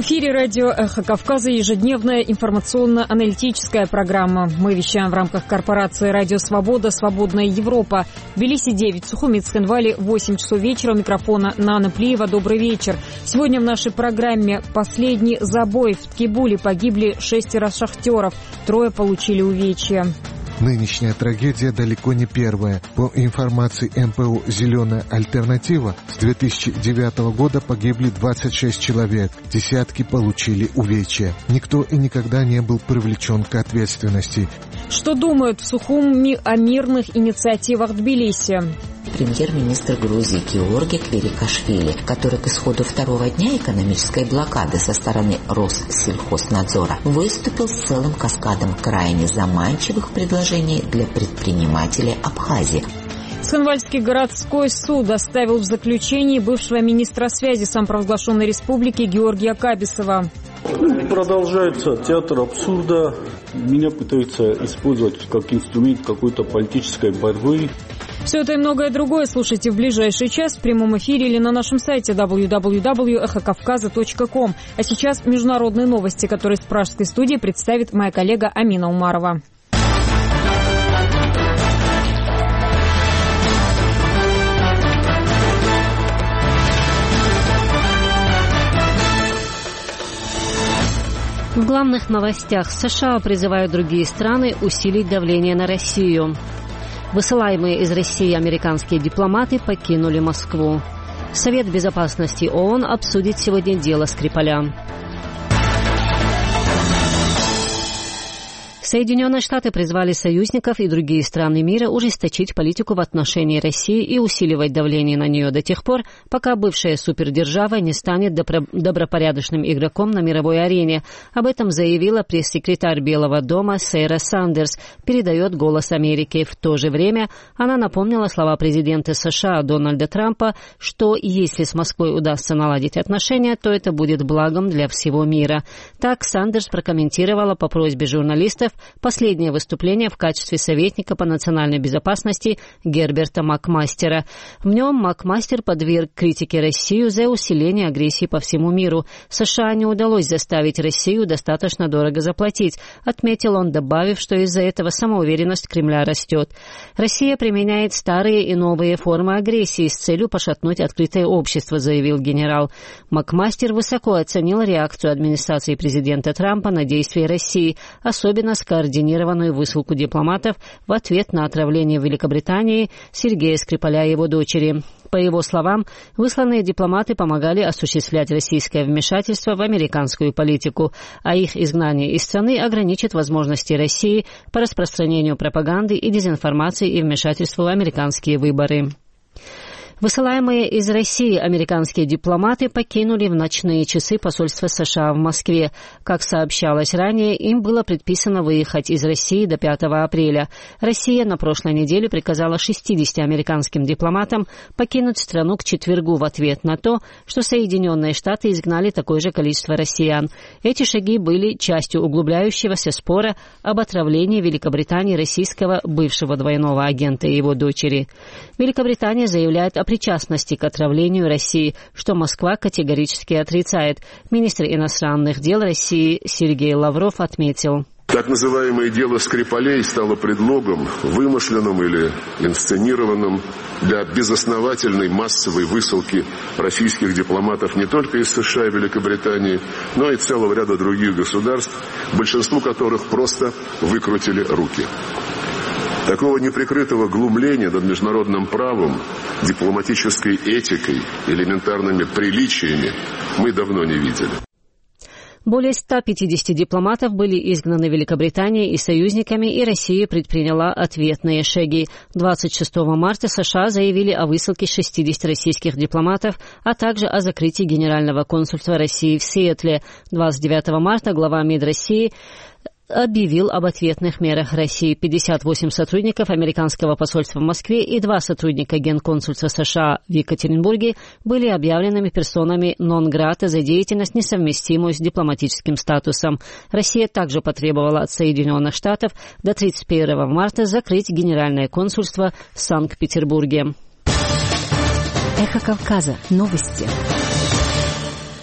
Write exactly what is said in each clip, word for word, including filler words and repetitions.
эфире радио «Эхо Кавказа» ежедневная информационно-аналитическая программа. Мы вещаем в рамках корпорации «Радио Свобода», «Свободная Европа». В Тбилиси девять, в Сухуми и Цхинвале восемь часов вечера. У микрофона Нана Плиева. Добрый вечер. Сегодня в нашей программе последний забой. В Ткибуле погибли шестеро шахтеров. Трое получили увечья. Нынешняя трагедия далеко не первая. По информации эм пэ у «Зеленая альтернатива», с две тысячи девятого года погибли двадцать шесть человек, десятки получили увечья. Никто и никогда не был привлечен к ответственности. Что думают в Сухуми о мирных инициативах Тбилиси? Премьер-министр Грузии Георги Кверикашвили, который к исходу второго дня экономической блокады со стороны Россельхознадзора выступил с целым каскадом крайне заманчивых предложений для предпринимателей Абхазии. Цхинвальский городской суд оставил в заключении бывшего министра связи самопровозглашенной республики Георгия Кабисова. Продолжается театр абсурда. Меня пытаются использовать как инструмент какой-то политической борьбы. Все это и многое другое слушайте в ближайший час в прямом эфире или на нашем сайте дабл ю дабл ю дабл ю точка эхо кавказа точка ком. А сейчас международные новости, которые с пражской студии представит моя коллега Амина Умарова. В главных новостях США призывают другие страны усилить давление на Россию. Высылаемые из России американские дипломаты покинули Москву. Совет безопасности ООН обсудит сегодня дело Скрипаля. Соединенные Штаты призвали союзников и другие страны мира ужесточить политику в отношении России и усиливать давление на нее до тех пор, пока бывшая супердержава не станет добропорядочным игроком на мировой арене. Об этом заявила пресс-секретарь Белого дома Сара Сандерс, передает «Голос Америки». В то же время она напомнила слова президента США Дональда Трампа, что если с Москвой удастся наладить отношения, то это будет благом для всего мира. Так Сандерс прокомментировала по просьбе журналистов последнее выступление в качестве советника по национальной безопасности Герберта Макмастера. В нем Макмастер подверг критике Россию за усиление агрессии по всему миру. США не удалось заставить Россию достаточно дорого заплатить, отметил он, добавив, что из-за этого самоуверенность Кремля растет. Россия применяет старые и новые формы агрессии с целью пошатнуть открытое общество, заявил генерал. Макмастер высоко оценил реакцию администрации президента Трампа на действия России, особенно с координированную высылку дипломатов в ответ на отравление в Великобритании Сергея Скрипаля и его дочери. По его словам, высланные дипломаты помогали осуществлять российское вмешательство в американскую политику, а их изгнание из страны ограничит возможности России по распространению пропаганды и дезинформации и вмешательству в американские выборы. Высылаемые из России американские дипломаты покинули в ночные часы посольство США в Москве. Как сообщалось ранее, им было предписано выехать из России до пятого апреля. Россия на прошлой неделе приказала шестидесяти американским дипломатам покинуть страну к четвергу в ответ на то, что Соединенные Штаты изгнали такое же количество россиян. Эти шаги были частью углубляющегося спора об отравлении Великобритании российского бывшего двойного агента и его дочери. Великобритания заявляет о причастности к отравлению России, что Москва категорически отрицает. Министр иностранных дел России Сергей Лавров отметил. Так называемое дело Скрипалей стало предлогом, вымышленным или инсценированным для безосновательной массовой высылки российских дипломатов не только из США и Великобритании, но и целого ряда других государств, большинству которых просто выкрутили руки. Такого неприкрытого глумления над международным правом, дипломатической этикой, элементарными приличиями мы давно не видели. Более ста пятидесяти дипломатов были изгнаны Великобританией и союзниками, и Россия предприняла ответные шаги. двадцать шестого марта США заявили о высылке шестидесяти российских дипломатов, а также о закрытии Генерального консульства России в Сиэтле. двадцать девятого марта глава МИД России объявил об ответных мерах России. пятьдесят восемь сотрудников американского посольства в Москве и два сотрудника Генконсульства США в Екатеринбурге были объявленными персонами нон-грата за деятельность, несовместимую с дипломатическим статусом. Россия также потребовала от Соединенных Штатов до тридцать первого марта закрыть Генеральное консульство в Санкт-Петербурге. Эхо Кавказа. Новости.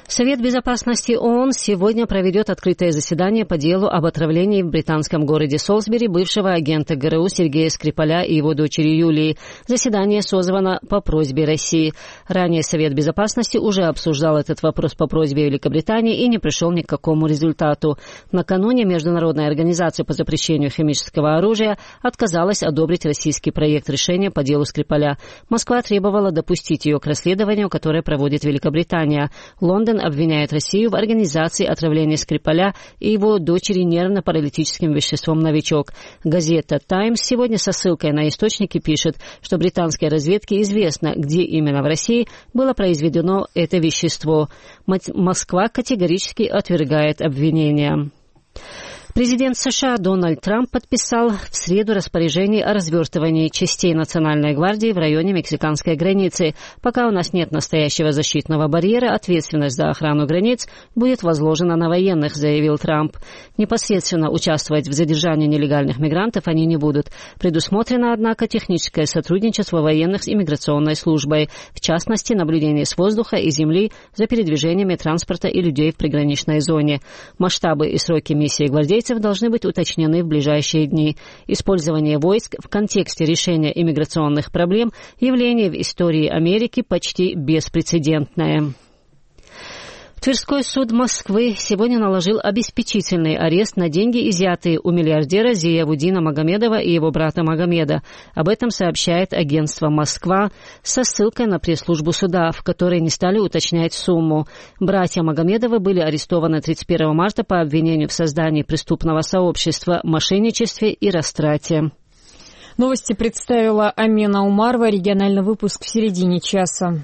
Совет безопасности ООН сегодня проведет открытое заседание по делу об отравлении в британском городе Солсбери бывшего агента ГРУ Сергея Скрипаля и его дочери Юлии. Заседание созвано по просьбе России. Ранее Совет безопасности уже обсуждал этот вопрос по просьбе Великобритании и не пришел ни к какому результату. Накануне Международная организация по запрещению химического оружия отказалась одобрить российский проект решения по делу Скрипаля. Москва требовала допустить ее к расследованию, которое проводит Великобритания. Лондон обвиняет Россию в организации отравления Скрипаля и его дочери нервно-паралитическим веществом «Новичок». Газета «Таймс» сегодня со ссылкой на источники пишет, что британской разведке известно, где именно в России было произведено это вещество. Москва категорически отвергает обвинения. Президент США Дональд Трамп подписал в среду распоряжение о развертывании частей Национальной гвардии в районе мексиканской границы. Пока у нас нет настоящего защитного барьера, ответственность за охрану границ будет возложена на военных, заявил Трамп. Непосредственно участвовать в задержании нелегальных мигрантов они не будут. Предусмотрено, однако, техническое сотрудничество военных с иммиграционной службой, в частности, наблюдение с воздуха и земли за передвижениями транспорта и людей в приграничной зоне. Масштабы и сроки миссии гвардейцев должны быть уточнены в ближайшие дни. Использование войск в контексте решения иммиграционных проблем – явление в истории Америки почти беспрецедентное. Тверской суд Москвы сегодня наложил обеспечительный арест на деньги, изъятые у миллиардера Зиявуддина Магомедова и его брата Магомеда. Об этом сообщает агентство «Москва» со ссылкой на пресс-службу суда, в которой не стали уточнять сумму. Братья Магомедовы были арестованы тридцать первого марта по обвинению в создании преступного сообщества, мошенничестве и растрате. Новости представила Амина Умарова. Региональный выпуск в середине часа.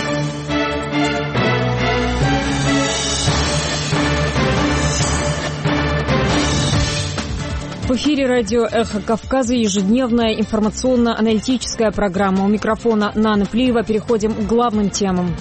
В эфире радио «Эхо Кавказа» ежедневная информационно-аналитическая программа. У микрофона Нана Плиева. Переходим к главным темам.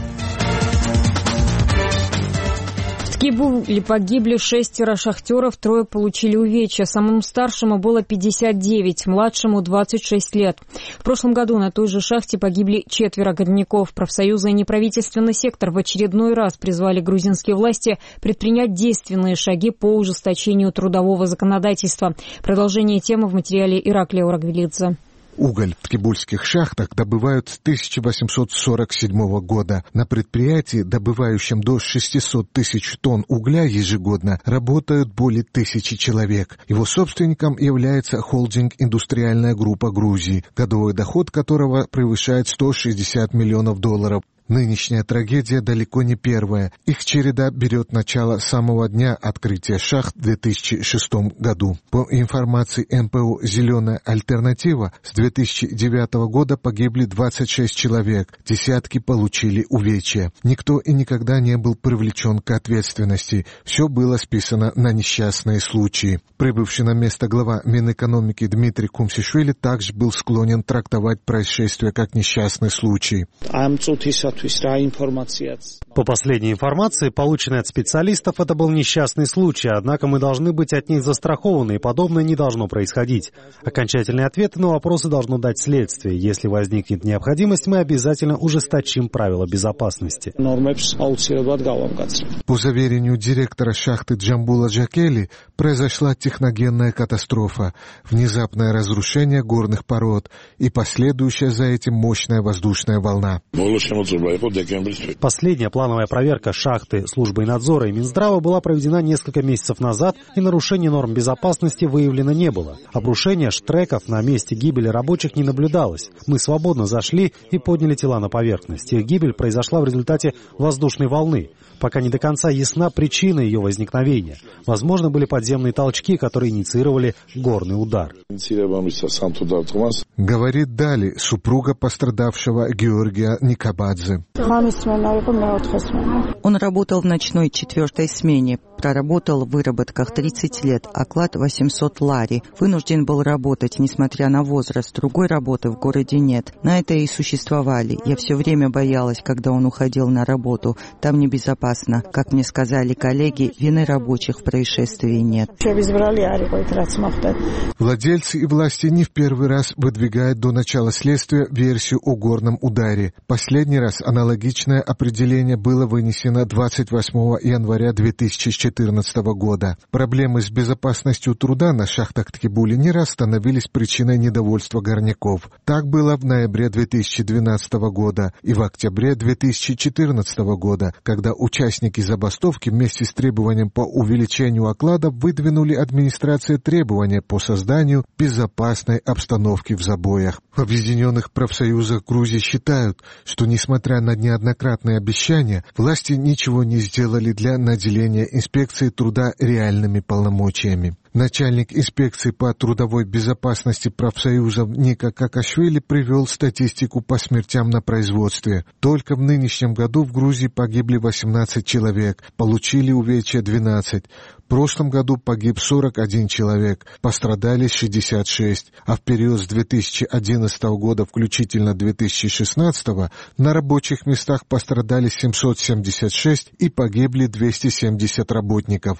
В Кибуле погибли шестеро шахтеров, трое получили увечья. Самому старшему было пятьдесят девять, младшему двадцать шесть лет. В прошлом году на той же шахте погибли четверо горняков. Профсоюзы и неправительственный сектор в очередной раз призвали грузинские власти предпринять действенные шаги по ужесточению трудового законодательства. Продолжение темы в материале Ираклия Урагвелидзе. Уголь в кибульских шахтах добывают с тысяча восемьсот сорок седьмого года. На предприятии, добывающем до шестисот тысяч тонн угля ежегодно, работают более тысячи человек. Его собственником является холдинг «Индустриальная группа Грузии», годовой доход которого превышает сто шестьдесят миллионов долларов. Нынешняя трагедия далеко не первая. Их череда берет начало с самого дня открытия шахт в две тысячи шестом году. По информации эм пэ о «Зеленая альтернатива», с две тысячи девятого года погибли двадцать шесть человек, десятки получили увечья. Никто и никогда не был привлечен к ответственности. Все было списано на несчастные случаи. Прибывший на место глава Минэкономики Дмитрий Кумсишвили также был склонен трактовать происшествие как несчастный случай. По последней информации, полученной от специалистов, это был несчастный случай, однако мы должны быть от них застрахованы, и подобное не должно происходить. Окончательные ответы на вопросы должно дать следствие. Если возникнет необходимость, мы обязательно ужесточим правила безопасности. По заверению директора шахты Джамбула Джакели, произошла техногенная катастрофа, внезапное разрушение горных пород и последующая за этим мощная воздушная волна. Последняя плановая проверка шахты службой надзора и Минздрава была проведена несколько месяцев назад, и нарушений норм безопасности выявлено не было. Обрушения штреков на месте гибели рабочих не наблюдалось. Мы свободно зашли и подняли тела на поверхность. Их гибель произошла в результате воздушной волны. Пока не до конца ясна причина ее возникновения. Возможно, были подземные толчки, которые инициировали горный удар. Говорит Дали, супруга пострадавшего Георгия Никабадзе. Он работал в ночной четвертой смене. проработал в выработках тридцать лет, оклад восемьсот лари. Вынужден был работать, несмотря на возраст. Другой работы в городе нет. На это и существовали. Я все время боялась, когда он уходил на работу. Там небезопасно. Как мне сказали коллеги, вины рабочих в происшествии нет. Владельцы и власти не в первый раз выдвигают до начала следствия версию о горном ударе. Последний раз аналогичное определение было вынесено двадцать восьмого января две тысячи четырнадцатого года. Проблемы с безопасностью труда на шахтах Ткибули не раз становились причиной недовольства горняков. Так было в ноябре две тысячи двенадцатого года и в октябре две тысячи четырнадцатого года, когда участники забастовки вместе с требованием по увеличению окладов выдвинули администрации требования по созданию безопасной обстановки в забоях. В Объединенных профсоюзах Грузии считают, что, несмотря на неоднократные обещания, власти ничего не сделали для наделения инспекции труда реальными полномочиями. Начальник инспекции по трудовой безопасности профсоюзов Ника Какашвили привел статистику по смертям на производстве. Только в нынешнем году в Грузии погибли восемнадцать человек, получили увечья двенадцать. В прошлом году погиб сорок один человек, пострадали шестьдесят шесть, а в период с две тысячи одиннадцатого года включительно две тысячи шестнадцатого на рабочих местах пострадали семьсот семьдесят шесть и погибли двести семьдесят работников.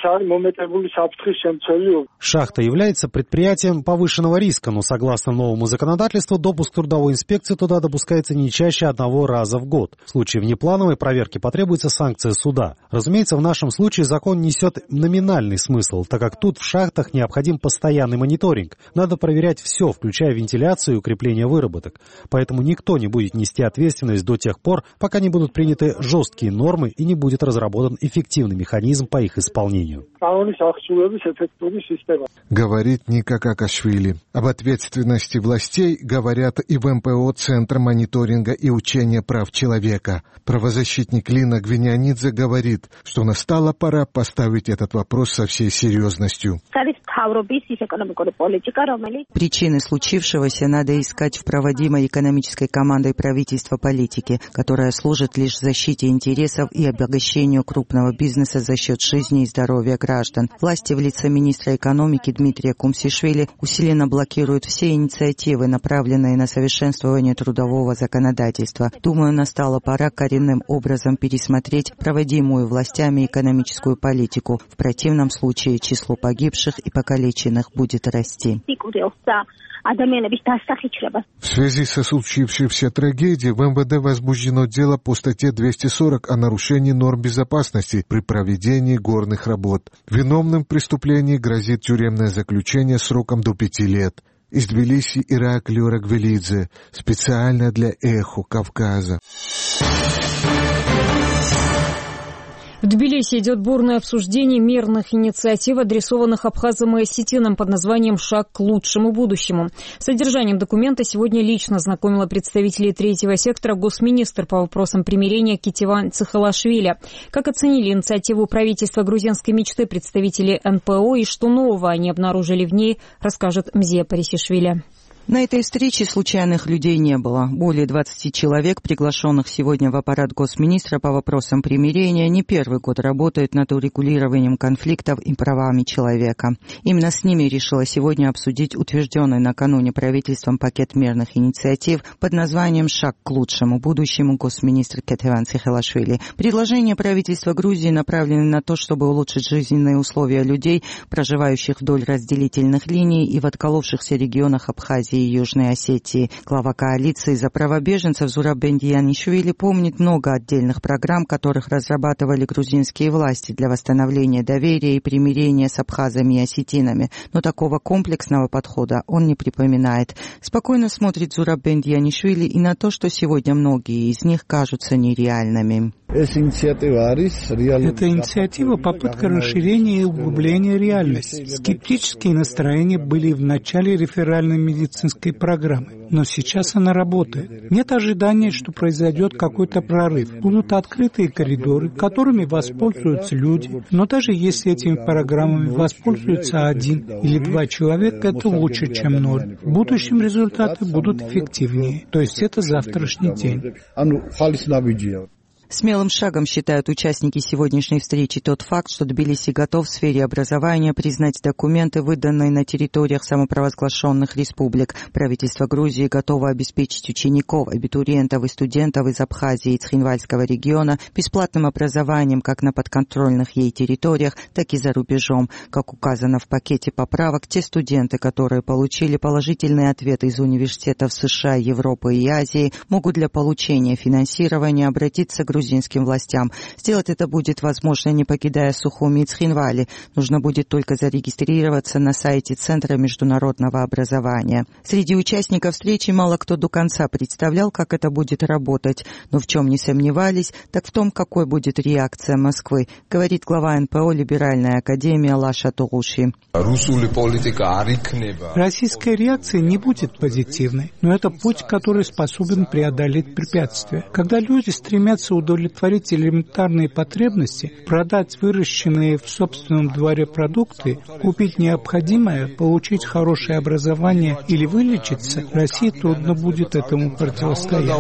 Шахта является предприятием повышенного риска, но согласно новому законодательству допуск трудовой инспекции туда допускается не чаще одного раза в год. В случае внеплановой проверки потребуется санкция суда. Разумеется, в нашем случае закон несет номинальный смысл, так как тут в шахтах необходим постоянный мониторинг. Надо проверять все, включая вентиляцию и укрепление выработок. Поэтому никто не будет нести ответственность до тех пор, пока не будут приняты жесткие нормы и не будет разработан эффективный механизм по их исполнению. Говорит Ника Какашвили. Об ответственности властей говорят и в эм пэ о Центра мониторинга и учения прав человека. Правозащитник Лина Гвинянидзе говорит, что настала пора поставить этот вопрос со всей серьезностью. Причины случившегося надо искать в проводимой экономической командой правительства политики, которая служит лишь защите интересов и обогащению крупного бизнеса за счет жизни и здоровья граждан. Власти в лице министра экономики Дмитрия Кумсишвили усиленно блокируют все инициативы, направленные на совершенствование трудового законодательства. Думаю, настала пора коренным образом пересмотреть проводимую властями экономическую политику. В противном случае число погибших и покалеченных будет расти. В связи со случившейся трагедией в эм вэ дэ возбуждено дело по статье двести сорок о нарушении норм безопасности при проведении горных работ. Виновным в преступлении грозит тюремное заключение сроком до пяти лет. Из Тбилиси Ираклий Рагвелидзе, специально для «Эхо Кавказа». В Тбилиси идет бурное обсуждение мирных инициатив, адресованных абхазам и осетинам под названием «Шаг к лучшему будущему». С содержанием документа сегодня лично знакомила представителей третьего сектора госминистр по вопросам примирения Кетеван Цихалашвили. Как оценили инициативу правительства грузинской мечты представители эн пэ о и что нового они обнаружили в ней, расскажет Мзия Парисишвили. На этой встрече случайных людей не было. Более двадцати человек, приглашенных сегодня в аппарат госминистра по вопросам примирения, не первый год работают над урегулированием конфликтов и правами человека. Именно с ними решила сегодня обсудить утвержденный накануне правительством пакет мирных инициатив под названием «Шаг к лучшему будущему» госминистр Кетеван Цихалашвили. Предложения правительства Грузии направлены на то, чтобы улучшить жизненные условия людей, проживающих вдоль разделительных линий и в отколовшихся регионах Абхазии и Южной Осетии. Глава коалиции за права беженцев Зураб Бендиянишвили помнит много отдельных программ, которых разрабатывали грузинские власти для восстановления доверия и примирения с абхазами и осетинами. Но такого комплексного подхода он не припоминает. Спокойно смотрит Зураб Бендиянишвили и на то, что сегодня многие из них кажутся нереальными. Эта инициатива – попытка расширения и углубления реальности. Скептические настроения были в начале реферальной медицинской программы, но сейчас она работает. Нет ожидания, что произойдет какой-то прорыв. Будут открытые коридоры, которыми воспользуются люди. Но даже если этими программами воспользуется один или два человека, это лучше, чем ноль. В будущем результаты будут эффективнее. То есть это завтрашний день. Смелым шагом считают участники сегодняшней встречи тот факт, что Тбилиси готов в сфере образования признать документы, выданные на территориях самопровозглашенных республик. Правительство Грузии готово обеспечить учеников, абитуриентов и студентов из Абхазии и Цхинвальского региона бесплатным образованием как на подконтрольных ей территориях, так и за рубежом. Как указано в пакете поправок, те студенты, которые получили положительные ответы из университетов США, Европы и Азии, могут для получения финансирования обратиться к грузинским властям. Сделать это будет возможно, не покидая Сухуми и Цхинвали. Нужно будет только зарегистрироваться на сайте Центра международного образования. Среди участников встречи мало кто до конца представлял, как это будет работать. Но в чем не сомневались, так в том, какой будет реакция Москвы, говорит глава эн пэ о Либеральной академии Лаша Тугуши. Российская реакция не будет позитивной, но это путь, который способен преодолеть препятствия. Когда люди стремятся удовлетворить элементарные потребности, продать выращенные в собственном дворе продукты, купить необходимое, получить хорошее образование или вылечиться, России трудно будет этому противостоять.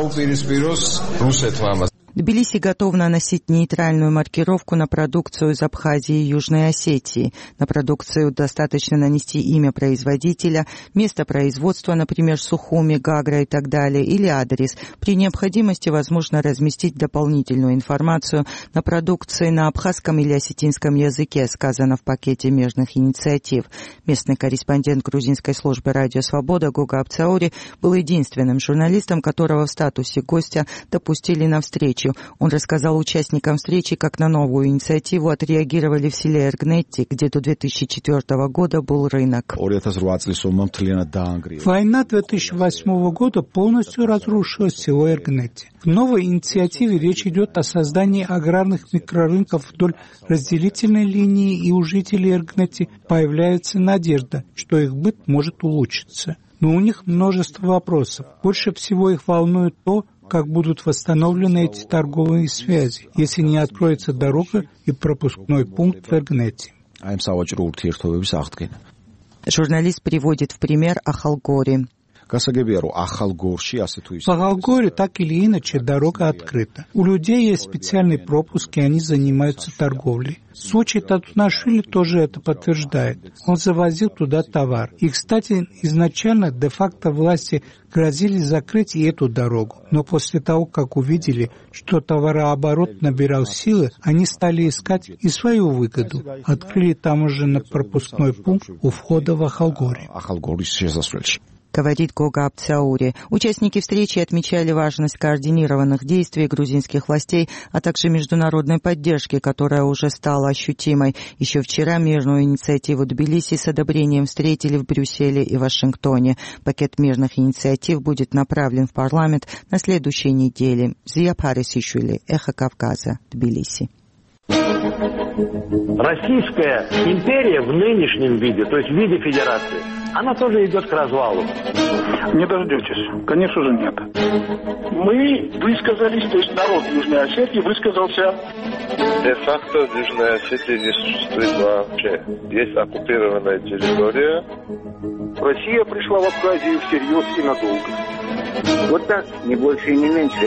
Тбилиси готов наносить нейтральную маркировку на продукцию из Абхазии и Южной Осетии. На продукцию достаточно нанести имя производителя, место производства, например, Сухуми, Гагра и так далее, или адрес. При необходимости возможно разместить дополнительную информацию на продукции на абхазском или осетинском языке, сказано в пакете мирных инициатив. Местный корреспондент грузинской службы «Радио Свобода» Гуга Апцаури был единственным журналистом, которого в статусе гостя допустили на встречу. Он рассказал участникам встречи, как на новую инициативу отреагировали в селе Эргнетти, где до две тысячи четвёртого года был рынок. Война две тысячи восьмого года полностью разрушила село Эргнетти. В новой инициативе речь идет о создании аграрных микрорынков вдоль разделительной линии, и у жителей Эргнетти появляется надежда, что их быт может улучшиться. Но у них множество вопросов. Больше всего их волнует то, как будут восстановлены эти торговые связи, если не откроется дорога и пропускной пункт в Эргнетти. Журналист приводит в пример Ахалгори. В Ахалгоре так или иначе дорога открыта. У людей есть специальные пропуски, они занимаются торговлей. Случай Татунашвили тоже это подтверждает. Он завозил туда товар. И, кстати, изначально де-факто власти грозили закрыть и эту дорогу. Но после того, как увидели, что товарооборот набирал силы, они стали искать и свою выгоду. Открыли таможенно-пропускной пункт у входа в Ахалгоре. Говорит Гога Апцаури. Участники встречи отмечали важность координированных действий грузинских властей, а также международной поддержки, которая уже стала ощутимой. Еще вчера мирную инициативу Тбилиси с одобрением встретили в Брюсселе и Вашингтоне. Пакет мирных инициатив будет направлен в парламент на следующей неделе. Зия Парисишвили, Эхо Кавказа, Тбилиси. Российская империя в нынешнем виде, то есть в виде федерации, она тоже идет к развалу. Не дождетесь. Конечно же нет. Мы высказались, то есть народ Южной Осетии высказался. Де-факто Южная Осетия не существует вообще. Есть оккупированная территория. Россия пришла в Абхазию всерьез и надолго. Вот так, не больше и не меньше.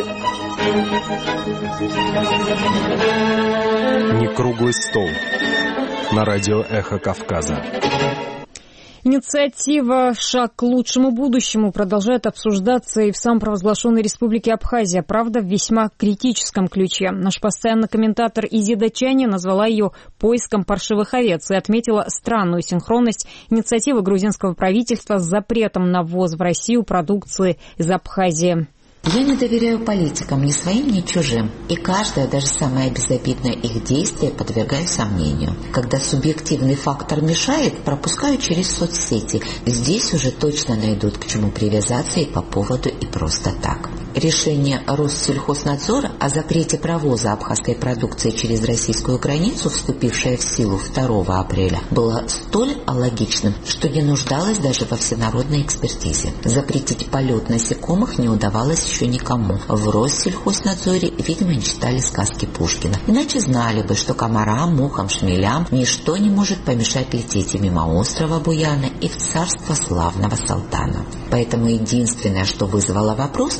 Не круглый стол. На радио «Эхо Кавказа». Инициатива «Шаг к лучшему будущему» продолжает обсуждаться и в самопровозглашенной республике Абхазия, правда, в весьма критическом ключе. Наш постоянный комментатор Изида Чани назвала ее «поиском паршивых овец» и отметила странную синхронность инициативы грузинского правительства с запретом на ввоз в Россию продукции из Абхазии. Я не доверяю политикам, ни своим, ни чужим, и каждое, даже самое безобидное их действие подвергаю сомнению. Когда субъективный фактор мешает, пропускаю через соцсети. Здесь уже точно найдут к чему привязаться и по поводу, и просто так. Решение Россельхознадзора о запрете провоза абхазской продукции через российскую границу, вступившее в силу второго апреля, было столь алогичным, что не нуждалось даже во всенародной экспертизе. Запретить полет насекомых не удавалось еще никому. В Россельхознадзоре, видимо, не читали сказки Пушкина. Иначе знали бы, что комарам, мухам, шмелям ничто не может помешать лететь и мимо острова Буяна, и в царство славного Салтана. Поэтому единственное, что вызвало вопрос – политический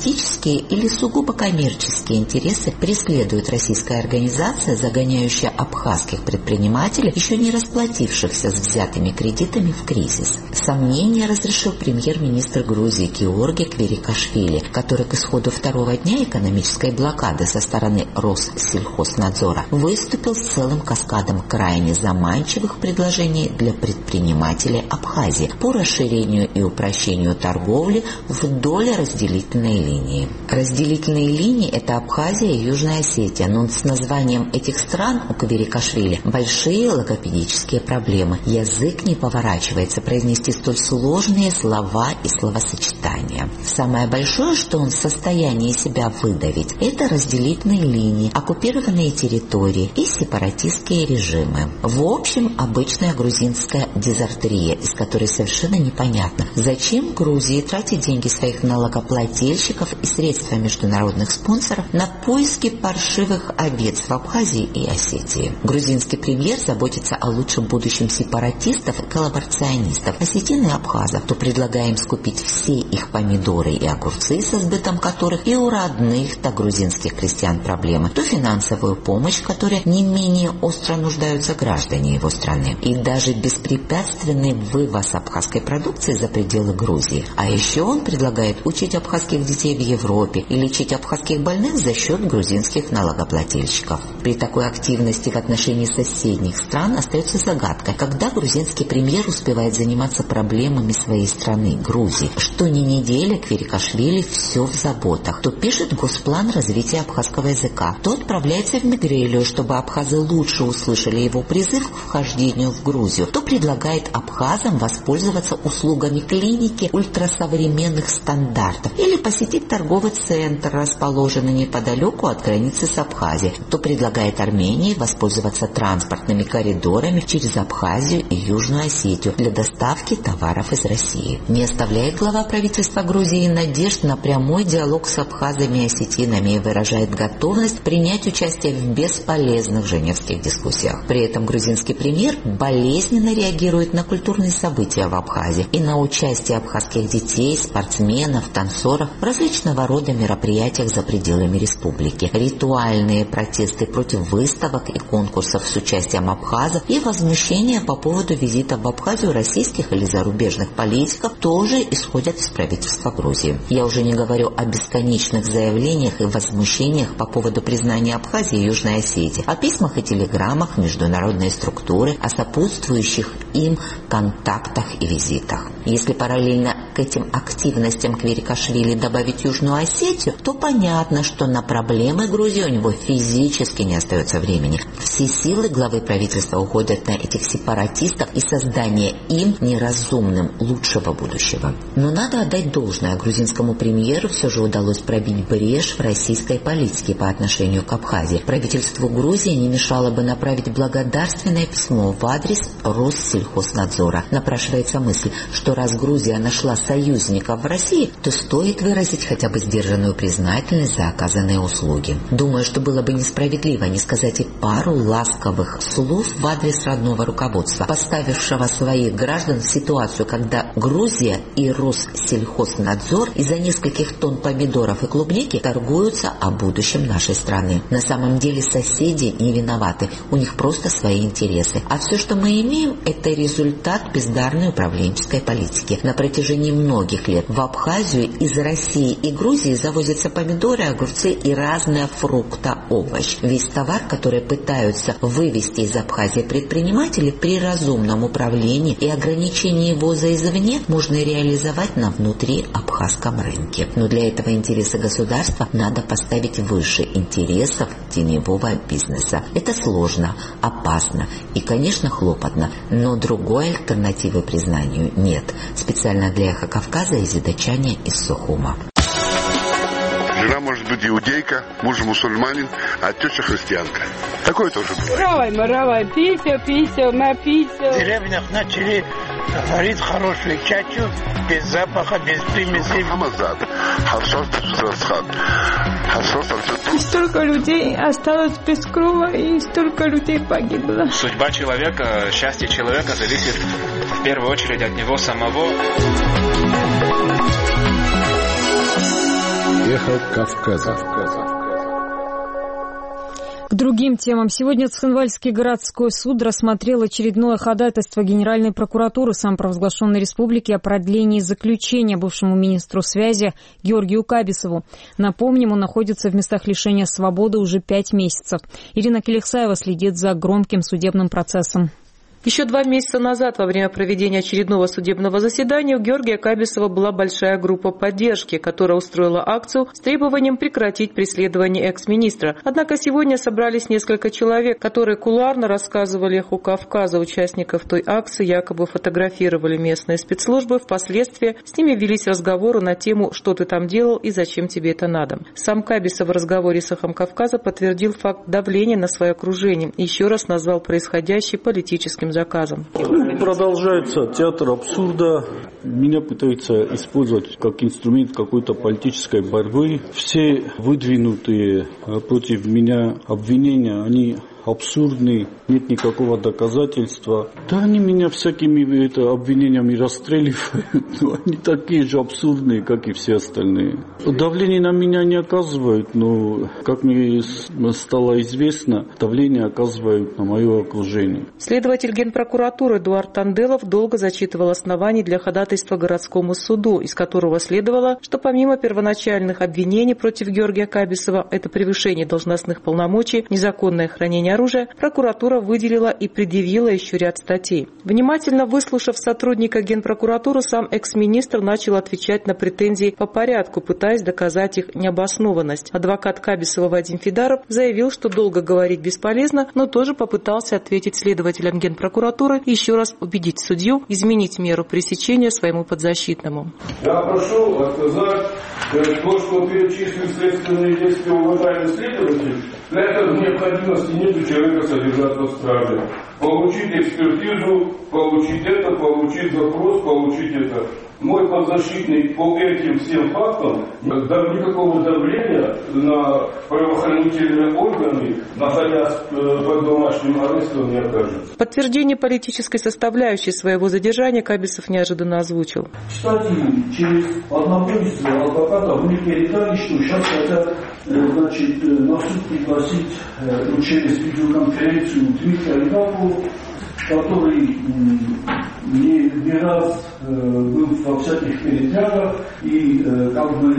политические или сугубо коммерческие интересы преследует российская организация, загоняющая абхазских предпринимателей, еще не расплатившихся с взятыми кредитами, в кризис? Сомнения разрешил премьер-министр Грузии Георги Кверикашвили, который к исходу второго дня экономической блокады со стороны Россельхознадзора выступил с целым каскадом крайне заманчивых предложений для предпринимателей Абхазии по расширению и упрощению торговли вдоль разделительной линии. Разделительные линии – это Абхазия и Южная Осетия, но с названием этих стран у Кверикашвили большие логопедические проблемы. Язык не поворачивается произнести столь сложные слова и словосочетания. Самое большое, что он в состоянии себя выдавить, это разделительные линии, оккупированные территории и сепаратистские режимы. В общем, обычная грузинская дизартерия, из которой совершенно непонятно, зачем Грузии тратить деньги своих налогоплательщиков и средства международных спонсоров на поиски паршивых овец в Абхазии и Осетии. Грузинский премьер заботится о лучшем будущем сепаратистов и коллаборационистов, осетин и абхазов, то предлагая им скупить все их помидоры и огурцы, со сбытом которых и у родных-то грузинских крестьян проблемы, то финансовую помощь, в которой не менее остро нуждаются граждане его страны, и даже беспрепятственный вывоз абхазской продукции за пределы Грузии. А еще он предлагает учить абхазских детей в Европе и лечить абхазских больных за счет грузинских налогоплательщиков. При такой активности в отношении соседних стран остается загадкой, когда грузинский премьер успевает заниматься проблемами своей страны, Грузии. Что ни неделя Кверикашвили все в заботах. То пишет госплан развития абхазского языка, то отправляется в Мигрелию, чтобы абхазы лучше услышали его призыв к вхождению в Грузию, то предлагает абхазам воспользоваться услугами клиники ультрасовременных стандартов или посетить торговый центр, расположенный неподалеку от границы с Абхазией, то предлагает Армении воспользоваться транспортными коридорами через Абхазию и Южную Осетию для доставки товаров из России. Не оставляет глава правительства Грузии надежд на прямой диалог с абхазами и осетинами и выражает готовность принять участие в бесполезных женевских дискуссиях. При этом грузинский премьер болезненно реагирует на культурные события в Абхазии и на участие абхазских детей, спортсменов, танцоров в различного рода мероприятиях за пределами республики. Ритуальные протесты против выставок и конкурсов с участием абхазов и возмущение по поводу визита в Абхазию российских или зарубежных политиков тоже исходят из правительства Грузии. Я уже не говорю о бесконечных заявлениях и возмущениях по поводу признания Абхазии и Южной Осетии, о письмах и телеграммах международной структуры, о сопутствующих им контактах и визитах. Если параллельно к этим активностям Кверикашвили добавить Южную Осетию, то понятно, что на проблемы Грузии у него физически не остается времени. Все силы главы правительства уходят на этих сепаратистов и создание им неразумным лучшего будущего. Но надо отдать должное, грузинскому премьеру все же удалось пробить брешь в российской политике по отношению к Абхазии. Правительству Грузии не мешало бы направить благодарственное письмо в адрес Россельхознадзора. Напрашивается мысль, что раз Грузия нашла союзников в России, то стоит выразить хотя бы сдержанную признательность за оказанные услуги. Думаю, что было бы несправедливо не сказать и пару ласковых слов в адрес родного руководства, поставившего своих граждан в ситуацию, когда Грузия и Россельхознадзор из-за нескольких тонн помидоров и клубники торгуются о будущем нашей страны. На самом деле соседи не виноваты, у них просто свои интересы. А все, что мы имеем, это результат бездарной управленческой политики. На протяжении многих лет в Абхазию из России и Грузии завозятся помидоры, огурцы и разные фрукты, овощи. Весь товар, который пытаются вывести из Абхазии предприниматели, при разумном управлении и ограничении ввоза извне можно реализовать на внутри абхазском рынке. Но для этого интересы государства надо поставить выше интересов теневого бизнеса. Это сложно, опасно и, конечно, хлопотно, но другой альтернативы признанию нет. Специально для «Эхо Кавказа» Изида Чаня из Сухума. Жена может быть иудейка, муж мусульманин, а теща христианка. Такое тоже бывает. Равай, маравай, пися, пися, напися. В деревнях начали варить хорошую чачу, без запаха, без примесей. Хамазад. И столько людей осталось без крова, и столько людей погибло. Судьба человека, счастье человека зависит в первую очередь от него самого. Эхо Кавказа. К другим темам. Сегодня Цхинвальский городской суд рассмотрел очередное ходатайство Генеральной прокуратуры самопровозглашенной республики о продлении заключения бывшему министру связи Георгию Кабисову. Напомним, он находится в местах лишения свободы уже пять месяцев. Ирина Келихсаева следит за громким судебным процессом. Еще два месяца назад, во время проведения очередного судебного заседания, у Георгия Кабисова была большая группа поддержки, которая устроила акцию с требованием прекратить преследование экс-министра. Однако сегодня собрались несколько человек, которые кулуарно рассказывали «Эху Кавказа». Участников той акции якобы фотографировали местные спецслужбы. Впоследствии с ними велись разговоры на тему «Что ты там делал и зачем тебе это надо?». Сам Кабисов в разговоре с «Эхом Кавказа» подтвердил факт давления на свое окружение и еще раз назвал происходящее политическим заказом. Продолжается театр абсурда. Меня пытаются использовать как инструмент какой-то политической борьбы. Все выдвинутые против меня обвинения, они абсурдные, нет никакого доказательства. Да они меня всякими это, обвинениями расстреливают, но они такие же абсурдные, как и все остальные. Давление на меня не оказывают, но, как мне стало известно, давление оказывают на мое окружение. Следователь Генпрокуратуры Эдуард Танделов долго зачитывал основания для ходатайства городскому суду, из которого следовало, что помимо первоначальных обвинений против Георгия Кабисова, это превышение должностных полномочий, незаконное хранение оружия, прокуратура выделила и предъявила еще ряд статей. Внимательно выслушав сотрудника Генпрокуратуры, сам экс-министр начал отвечать на претензии по порядку, пытаясь доказать их необоснованность. Адвокат Кабисова Вадим Фидаров заявил, что долго говорить бесполезно, но тоже попытался ответить следователям Генпрокуратуры и еще раз убедить судью изменить меру пресечения своему подзащитному. Я прошу отказать то, что перечислил следственные действия уважаемый следователь. Для этого необходимости нет у человека содержать в страже. Получить экспертизу, получить это, получить запрос, получить это. Мой подзащитный по этим всем фактам, никакого давления на правоохранительные органы, находясь под домашним арестом, не окажется. Подтверждение политической составляющей своего задержания Кабисов неожиданно озвучил. Кстати, через одного из адвокатов мне передали, что сейчас хотят значит, на суд пригласить через видеоконференцию Дмитрия Рыбакова, который не, не раз э, был во всяких передрягах и э, как бы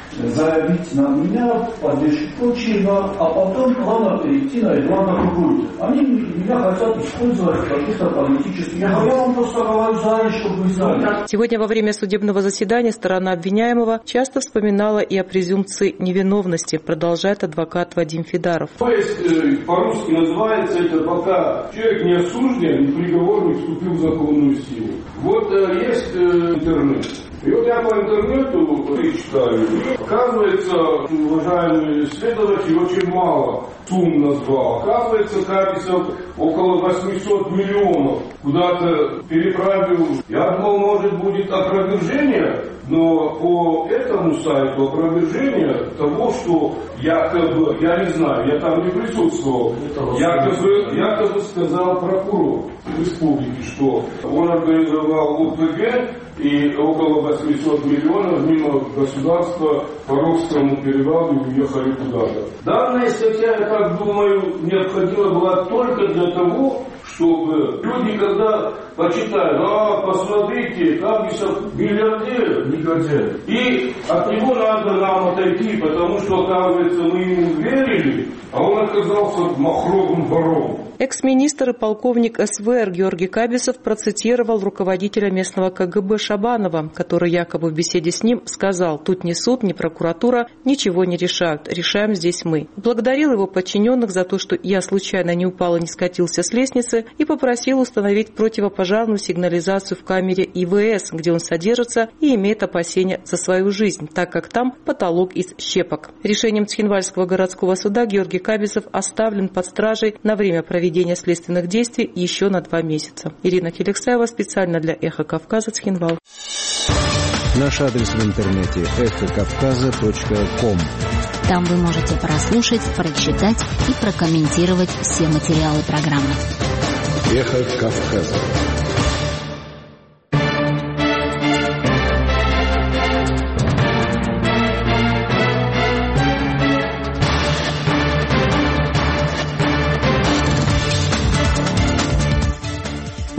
заявить на меня поддержку прочего, а потом плавно перейти на Эдуарда Кугуйта. Они меня хотят использовать каких-то политических. Я вам просто говорю, знаю, чтобы вы знали. Сегодня во время судебного заседания сторона обвиняемого часто вспоминала и о презумпции невиновности, продолжает адвокат Вадим Фидаров. То есть э, по-русски называется это, пока человек не осужден и приговор не вступил в законную силу. Вот э, есть э, интернет. И вот я по интернету читаю, и оказывается, уважаемый следователь очень мало сумм назвал. Оказывается, Кабисов около восемьсот миллионов куда-то переправил. Я думал, может, будет опровержение, но по этому сайту опровержение того, что якобы, я не знаю, я там не присутствовал, якобы, якобы сказал прокурор республики, что он организовал ОПГ, и около восемьсот миллионов мимо государства по Русскому перевалу уехали куда-то. Данная статья, я так думаю, необходима была только для того, чтобы люди, когда почитают, а, посмотрите, Кабисов миллиардер, негодяй, и от него надо нам отойти, потому что, оказывается, мы ему верили, а он оказался махровым вором. Экс-министр и полковник СВР Георгий Кабисов процитировал руководителя местного КГБ Шабанова, который якобы в беседе с ним сказал: «Тут ни суд, ни прокуратура ничего не решают, решаем здесь мы». Благодарил его подчиненных за то, что я случайно не упал и не скатился с лестницы, и попросил установить противопожарную сигнализацию в камере ИВС, где он содержится и имеет опасения за свою жизнь, так как там потолок из щепок. Решением Цхинвальского городского суда Георгий Кабисов оставлен под стражей на время проведения следственных действий еще на два месяца. Ирина Келихсаева специально для «Эхо Кавказа», Цхинвал. Наш адрес в интернете эхо кавказа точка ком. Там вы можете прослушать, прочитать и прокомментировать все материалы программы. Эхо Кавказа.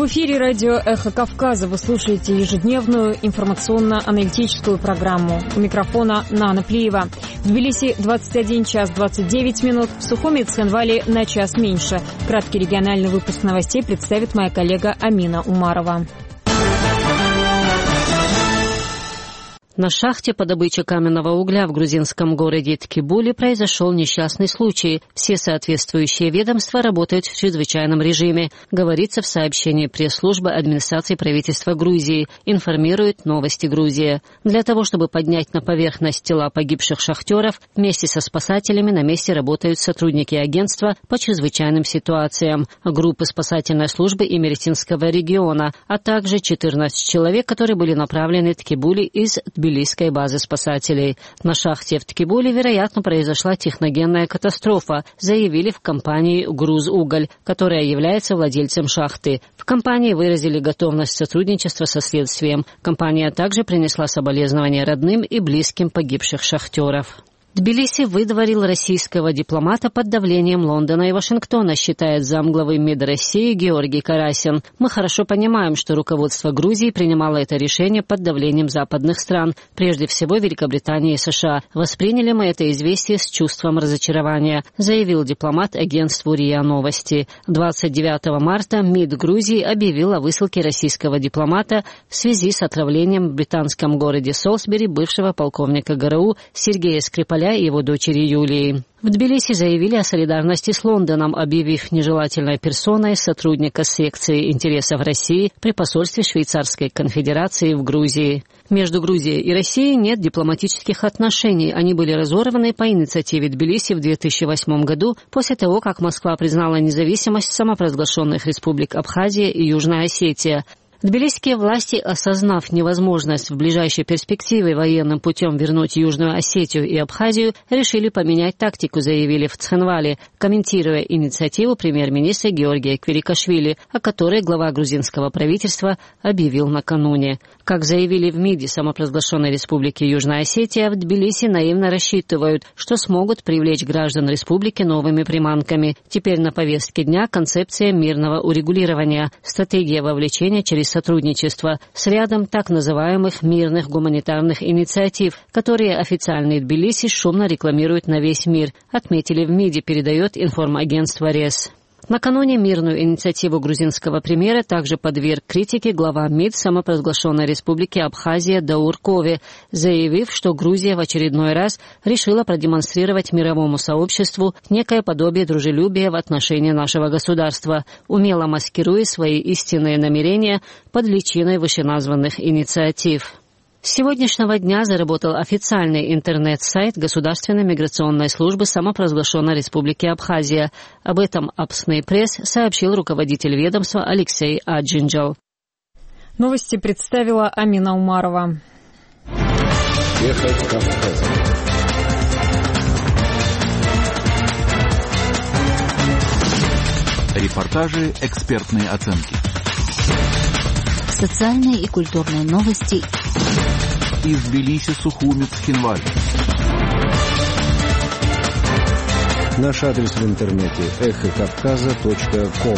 В эфире радио «Эхо Кавказа». Вы слушаете ежедневную информационно-аналитическую программу. У микрофона Нана Плиева. В Тбилиси двадцать один час двадцать девять минут. В Сухуми и Цхинвале на час меньше. Краткий региональный выпуск новостей представит моя коллега Амина Умарова. На шахте по добыче каменного угля в грузинском городе Ткибули произошел несчастный случай. Все соответствующие ведомства работают в чрезвычайном режиме, говорится в сообщении пресс-службы администрации правительства Грузии, информирует «Новости Грузии». Для того, чтобы поднять на поверхность тела погибших шахтеров, вместе со спасателями на месте работают сотрудники агентства по чрезвычайным ситуациям, группы спасательной службы Имеретинского региона, а также четырнадцать человек, которые были направлены в Ткибули из Тбилисской базы спасателей. На шахте в Ткибуле, вероятно, произошла техногенная катастрофа, заявили в компании «Грузуголь», которая является владельцем шахты. В компании выразили готовность сотрудничества со следствием. Компания также принесла соболезнования родным и близким погибших шахтеров. Тбилиси выдворил российского дипломата под давлением Лондона и Вашингтона, считает замглавы МИД России Георгий Карасин. Мы хорошо понимаем, что руководство Грузии принимало это решение под давлением западных стран, прежде всего Великобритании и США. Восприняли мы это известие с чувством разочарования, заявил дипломат агентству РИА Новости. двадцать девятого марта МИД Грузии объявил о высылке российского дипломата в связи с отравлением в британском городе Солсбери бывшего полковника ГРУ Сергея Скрипаля и его дочери Юлии. В Тбилиси заявили о солидарности с Лондоном, объявив нежелательной персоной сотрудника секции интересов России при посольстве Швейцарской конфедерации в Грузии. Между Грузией и Россией нет дипломатических отношений. Они были разорваны по инициативе Тбилиси в две тысячи восьмом году, после того, как Москва признала независимость самопровозглашенных республик Абхазия и Южная Осетия. Тбилисские власти, осознав невозможность в ближайшей перспективе военным путем вернуть Южную Осетию и Абхазию, решили поменять тактику, заявили в Цхинвале, комментируя инициативу премьер-министра Георгия Квирикашвили, о которой глава грузинского правительства объявил накануне. Как заявили в МИДе самопровозглашенной республики Южная Осетия, в Тбилиси наивно рассчитывают, что смогут привлечь граждан республики новыми приманками. Теперь на повестке дня концепция мирного урегулирования, стратегия вовлечения через сотрудничество с рядом так называемых мирных гуманитарных инициатив, которые официальные Тбилиси шумно рекламируют на весь мир, отметили в МИДе, передает информагентство РЕС. Накануне мирную инициативу грузинского премьера также подверг критике глава МИД самопровозглашенной республики Абхазия Даур Кове, заявив, что Грузия в очередной раз решила продемонстрировать мировому сообществу некое подобие дружелюбия в отношении нашего государства, умело маскируя свои истинные намерения под личиной вышеназванных инициатив. С сегодняшнего дня заработал официальный интернет-сайт Государственной миграционной службы самопровозглашенной республики Абхазия. Об этом Апскный пресс сообщил руководитель ведомства Алексей Аджинджал. Новости представила Амина Умарова. Эхо Кавказа. Репортажи, экспертные оценки. Социальные и культурные новости из Тбилиси, Сухуми, Цхинвале. Наш адрес в интернете эхо кавказа точка ком.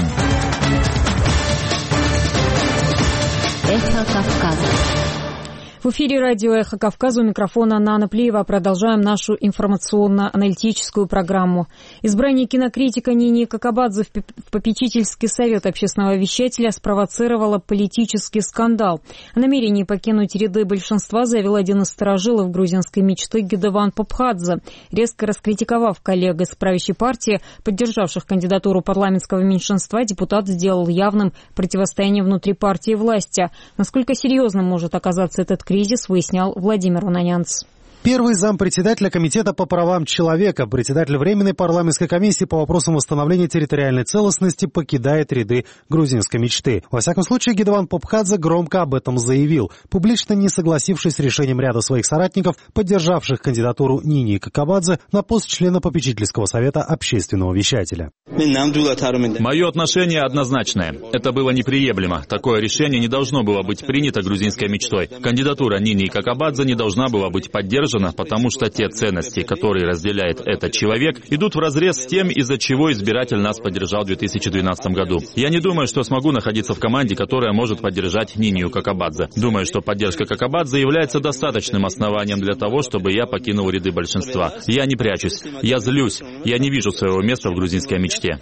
Эхо Кавказа. В эфире радио «Эхо Кавказа», у микрофона Нана Плиева. Продолжаем нашу информационно-аналитическую программу. Избрание кинокритика Нини Какабадзе в попечительский совет общественного вещателя спровоцировало политический скандал. О намерении покинуть ряды большинства заявил один из старожилов грузинской мечты Гидеван Попхадзе, резко раскритиковав коллег из правящей партии, поддержавших кандидатуру парламентского меньшинства. Депутат сделал явным противостояние внутри партии и власти. Насколько серьезным может оказаться этот кризис, кризис, выяснял Владимир Унанянц. Первый зампредседателя Комитета по правам человека, председатель Временной парламентской комиссии по вопросам восстановления территориальной целостности покидает ряды грузинской мечты. Во всяком случае, Гидеван Попхадзе громко об этом заявил, публично не согласившись с решением ряда своих соратников, поддержавших кандидатуру Нини Какабадзе на пост члена попечительского совета общественного вещателя. Мое отношение однозначное. Это было неприемлемо. Такое решение не должно было быть принято грузинской мечтой. Кандидатура Нини Какабадзе не должна была быть поддержана уничтожена, потому что те ценности, которые разделяет этот человек, идут вразрез с тем, из-за чего избиратель нас поддержал в две тысячи двенадцатом году. Я не думаю, что смогу находиться в команде, которая может поддержать Нинию Какабадзе. Думаю, что поддержка Какабадзе является достаточным основанием для того, чтобы я покинул ряды большинства. Я не прячусь, я злюсь, я не вижу своего места в грузинской мечте.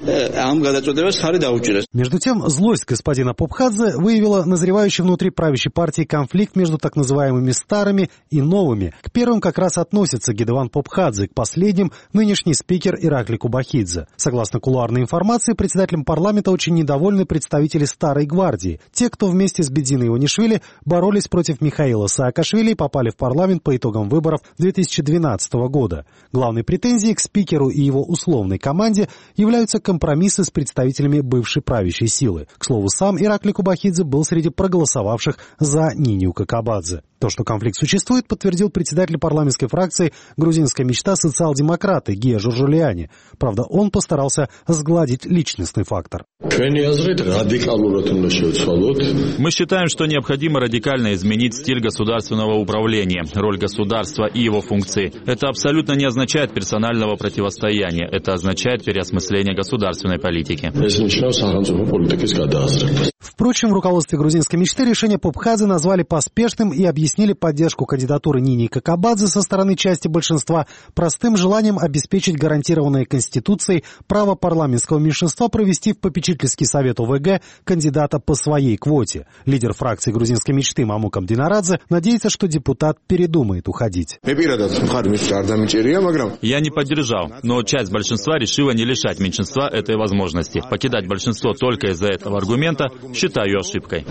Между тем, злость господина Попхадзе выявила назревающий внутри правящей партии конфликт между так называемыми старыми и новыми. К первым как раз относится Гедеван Попхадзе, к последним — нынешний спикер Иракли Кубахидзе. Согласно кулуарной информации, председателем парламента очень недовольны представители Старой гвардии. Те, кто вместе с Бедзиной Иванишвили боролись против Михаила Саакашвили и попали в парламент по итогам выборов две тысячи двенадцатого года. Главной претензией к спикеру и его условной команде являются компромиссы с представителями бывшей правящей силы. К слову, сам Иракли Кубахидзе был среди проголосовавших за Нинию Какабадзе. То, что конфликт существует, подтвердил председатель парламентской фракции «Грузинская мечта» социал-демократы Гия Журжулиани. Правда, он постарался сгладить личностный фактор. Мы считаем, что необходимо радикально изменить стиль государственного управления, роль государства и его функции. Это абсолютно не означает персонального противостояния. Это означает переосмысление государственной политики. Впрочем, в руководстве «Грузинской мечты» решение Попхадзе назвали поспешным и объяснили поддержку кандидатуры Нинии Какабадзе со стороны части большинства простым желанием обеспечить гарантированное Конституцией право парламентского меньшинства провести в попечительский совет О В Г кандидата по своей квоте. Лидер фракции «Грузинской мечты» Мамук Амдинарадзе надеется, что депутат передумает уходить. Я не поддержал, но часть большинства решила не лишать меньшинства этой возможности. Покидать большинство только из-за этого аргумента считаю ошибкой.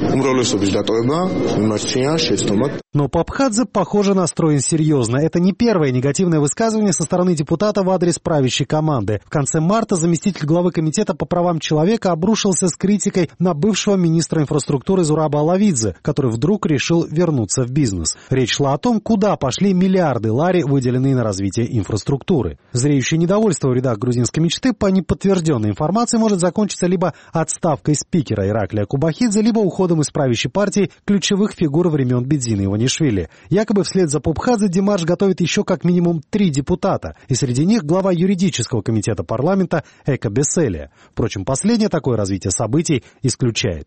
Но Попхадзе, похоже, настроен серьезно. Это не первое негативное высказывание со стороны депутата в адрес правящей команды. В конце марта заместитель главы комитета по правам человека обрушился с критикой на бывшего министра инфраструктуры Зураба Алавидзе, который вдруг решил вернуться в бизнес. Речь шла о том, куда пошли миллиарды лари, выделенные на развитие инфраструктуры. Зреющее недовольство в рядах грузинской мечты по неподтвержденной информации может закончиться либо отставкой спикера Ираклия Кубахидзе, либо уходом из правящей партии ключевых фигур времен Бедзины Иванишвили. Якобы вслед за Попхадзе Димаш готовит еще как минимум три депутата, и среди них глава юридического комитета парламента Эка Беселия. Впрочем, последнее такое развитие событий исключает.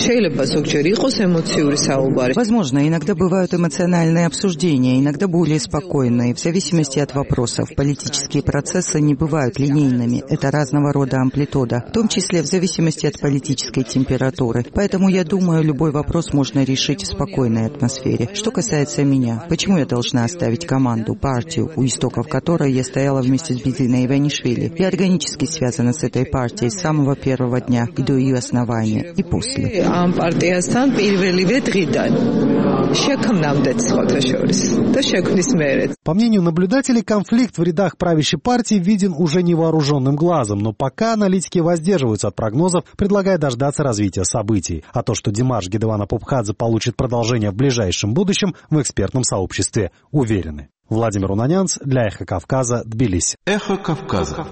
Возможно, иногда бывают эмоциональные обсуждения, иногда более спокойные, в зависимости от вопросов. Политические процессы не бывают линейными, это разного рода амплитуда, в том числе в зависимости от политической температуры. Поэтому я думаю, любой вопрос можно решить в спокойной атмосфере. Что касается меня, почему я должна оставить команду, партию, у истоков которой я стояла вместе с Бедзиной Иванишвили? Я органически связана с этой партией с самого первого дня и до ее основания, и после. По мнению наблюдателей, конфликт в рядах правящей партии виден уже невооруженным глазом, но пока аналитики воздерживаются от прогнозов, предлагая дождаться развития событий. А то, что Димаш Гедевана Попхадзе получит продолжение в ближайшем будущем, в экспертном сообществе уверены. Владимир Унанянц для Эхо Кавказа, Тбилиси. Эхо Кавказа.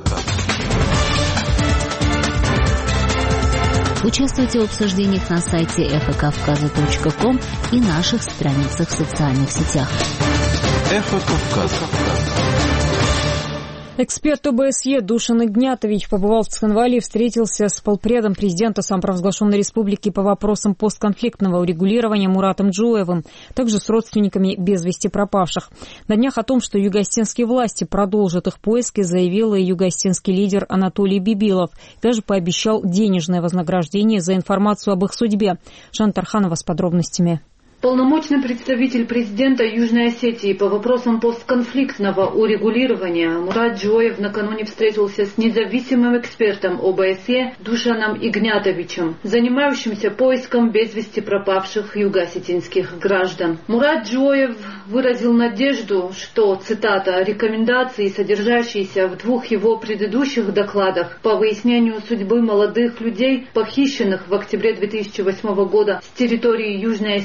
Участвуйте в обсуждениях на сайте эхо кавказа точка ком и наших страницах в социальных сетях. Эхо Кавказа. Эксперт О Бэ Эс Е Душан Игнятович побывал в Цхинвале и встретился с полпредом президента самопровозглашенной республики по вопросам постконфликтного урегулирования Муратом Джоевым, также с родственниками без вести пропавших. На днях о том, что юго-осетинские власти продолжат их поиски, заявил и юго-осетинский лидер Анатолий Бибилов. Даже пообещал денежное вознаграждение за информацию об их судьбе. Жанна Тарханова с подробностями. Полномочный представитель президента Южной Осетии по вопросам постконфликтного урегулирования Мурат Джоев накануне встретился с независимым экспертом О Бэ Эс Е Душаном Игнятовичем, занимающимся поиском без вести пропавших юго-осетинских граждан. Мурат Джоев выразил надежду, что, цитата, «рекомендации, содержащиеся в двух его предыдущих докладах по выяснению судьбы молодых людей, похищенных в октябре две тысячи восьмого года с территории Южной Осетии,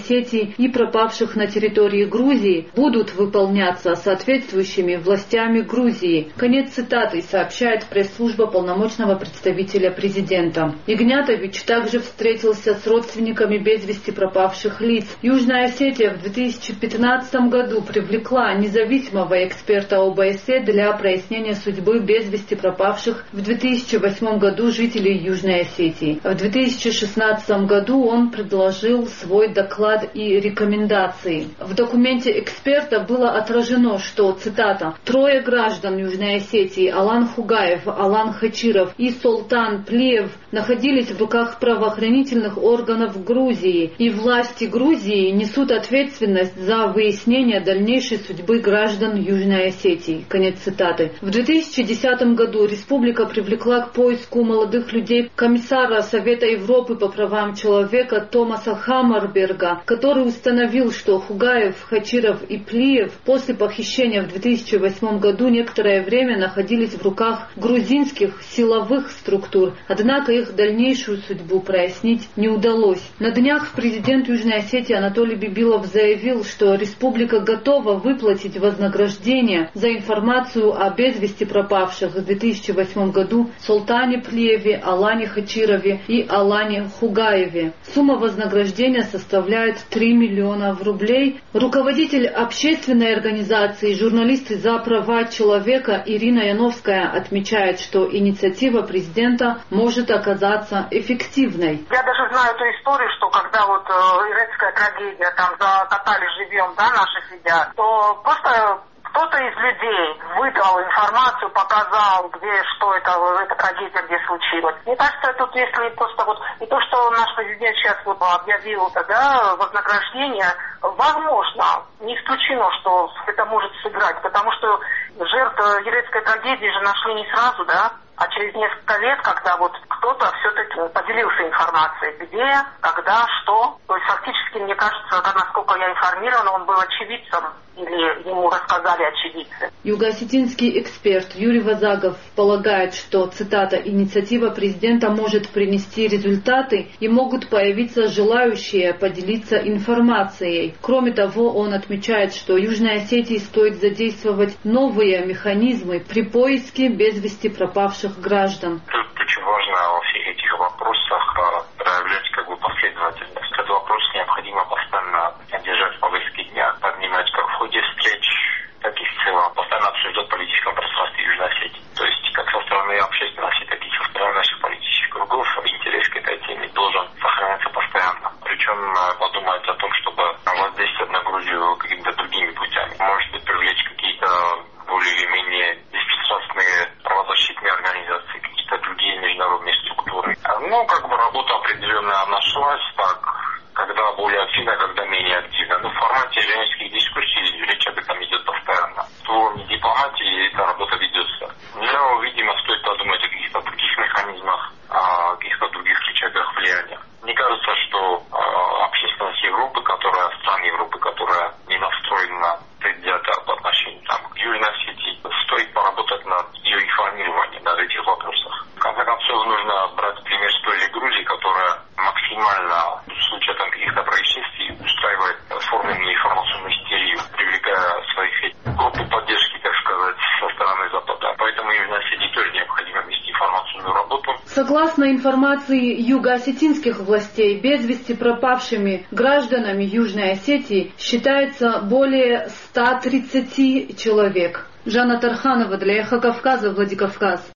жителей и пропавших на территории Грузии будут выполняться соответствующими властями Грузии. Конец цитаты, сообщает пресс-служба полномочного представителя президента. Игнятович также встретился с родственниками без вести пропавших лиц. Южная Осетия в две тысячи пятнадцатом году привлекла независимого эксперта о бэ эс е для прояснения судьбы без вести пропавших в две тысячи восьмом году жителей Южной Осетии. В две тысячи шестнадцатом году он предложил свой доклад и рекомендации. В документе эксперта было отражено, что, цитата, «трое граждан Южной Осетии, Алан Хугаев, Алан Хачиров и Солтан Плиев, находились в руках правоохранительных органов Грузии, и власти Грузии несут ответственность за выяснение дальнейшей судьбы граждан Южной Осетии». Конец цитаты. В две тысячи десятом году республика привлекла к поиску молодых людей комиссара Совета Европы по правам человека Томаса Хаммарберга, который установил, что Хугаев, Хачиров и Плиев после похищения в две тысячи восьмом году некоторое время находились в руках грузинских силовых структур, однако их дальнейшую судьбу прояснить не удалось. На днях президент Южной Осетии Анатолий Бибилов заявил, что республика готова выплатить вознаграждение за информацию о без вести пропавших в две тысячи восьмом году Солтане Плиеве, Алане Хачирове и Алане Хугаеве. Сумма вознаграждения составляет три миллиона рублей. Руководитель общественной организации «Журналисты за права человека» Ирина Яновская отмечает, что инициатива президента может оказаться эффективной. Я даже знаю эту историю, что когда вот э, иракская трагедия, там закатали живьем, да, наших сидят, то просто кто-то из людей выдал информацию, показал, где, что это, эта трагедия, где случилась. Мне кажется, тут если просто вот, и то, что наш президент сейчас вот объявил, да, вознаграждение, возможно, не исключено, что это может сыграть, потому что жертв еврейской трагедии же нашли не сразу, да, а через несколько лет, когда вот кто-то все-таки поделился информацией, где, когда, что. То есть фактически, мне кажется, насколько я информирована, он был очевидцем или ему рассказали очевидцы. Юго-осетинский эксперт Юрий Вазагов полагает, что, цитата, «инициатива президента может принести результаты и могут появиться желающие поделиться информацией». Кроме того, он отмечает, что Южной Осетии стоит задействовать новые механизмы при поиске без вести пропавших граждан. Тут очень важно во всех этих вопросах проявлять как бы последовательность. Этот вопрос необходимо постоянно держать в повестке дня, поднимать как в ходе встреч, так и в целом, постоянно обсуждать в политическом пространстве Южной Осетии. То есть как со стороны общественности, так и со стороны наших политических кругов интерес к этой теме должен сохраняться постоянно. Причем подумать о том, чтобы воздействовать на Грузию какими-то другими путями. Может быть, привлечь какие-то более или менее беспристрастные правозащитные организации, какие-то другие международные структуры. Ну, как бы работа определенная нашлась, так, когда более активно, когда менее активно. Но в формате женских дискуссий речь об этом идет постоянно. В уровне дипломатии эта работа ведется. Но, видимо, стоит подумать о каких-то других механизмах, о каких-то других рычагах влияния. Мне кажется, что э, общественность Европы, которая, стран Европы, которая не настроена предвзято по отношению там, к Южной Осетии, стоит поработать над ее информированием, над этих вопросах. В конце концов, нужно брать пример с той же Грузии, которая максимально в случае там, каких-то происшествий устраивает форменную информационную истерию, привлекая своих группы поддержки, так сказать, со стороны Запада. Поэтому Южной Осетии тоже необходимо вести информационную работу. Согласно информации юго-осетинских властей, без вести пропавшими гражданами Южной Осетии считается более ста тридцати человек. Жанна Тарханова для Эхо Кавказа, Владикавказ.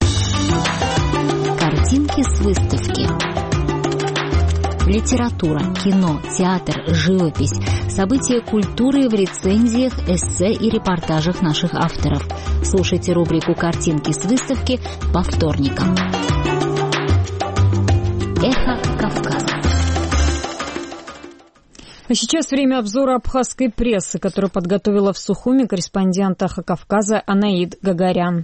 Картинки с выставки. Литература, кино, театр, живопись, события культуры в рецензиях, эссе и репортажах наших авторов. Слушайте рубрику «Картинки с выставки» по вторникам. Эхо Кавказа. А сейчас время обзора абхазской прессы, которую подготовила в Сухуми корреспондент Эхо Кавказа Анаид Гагарян.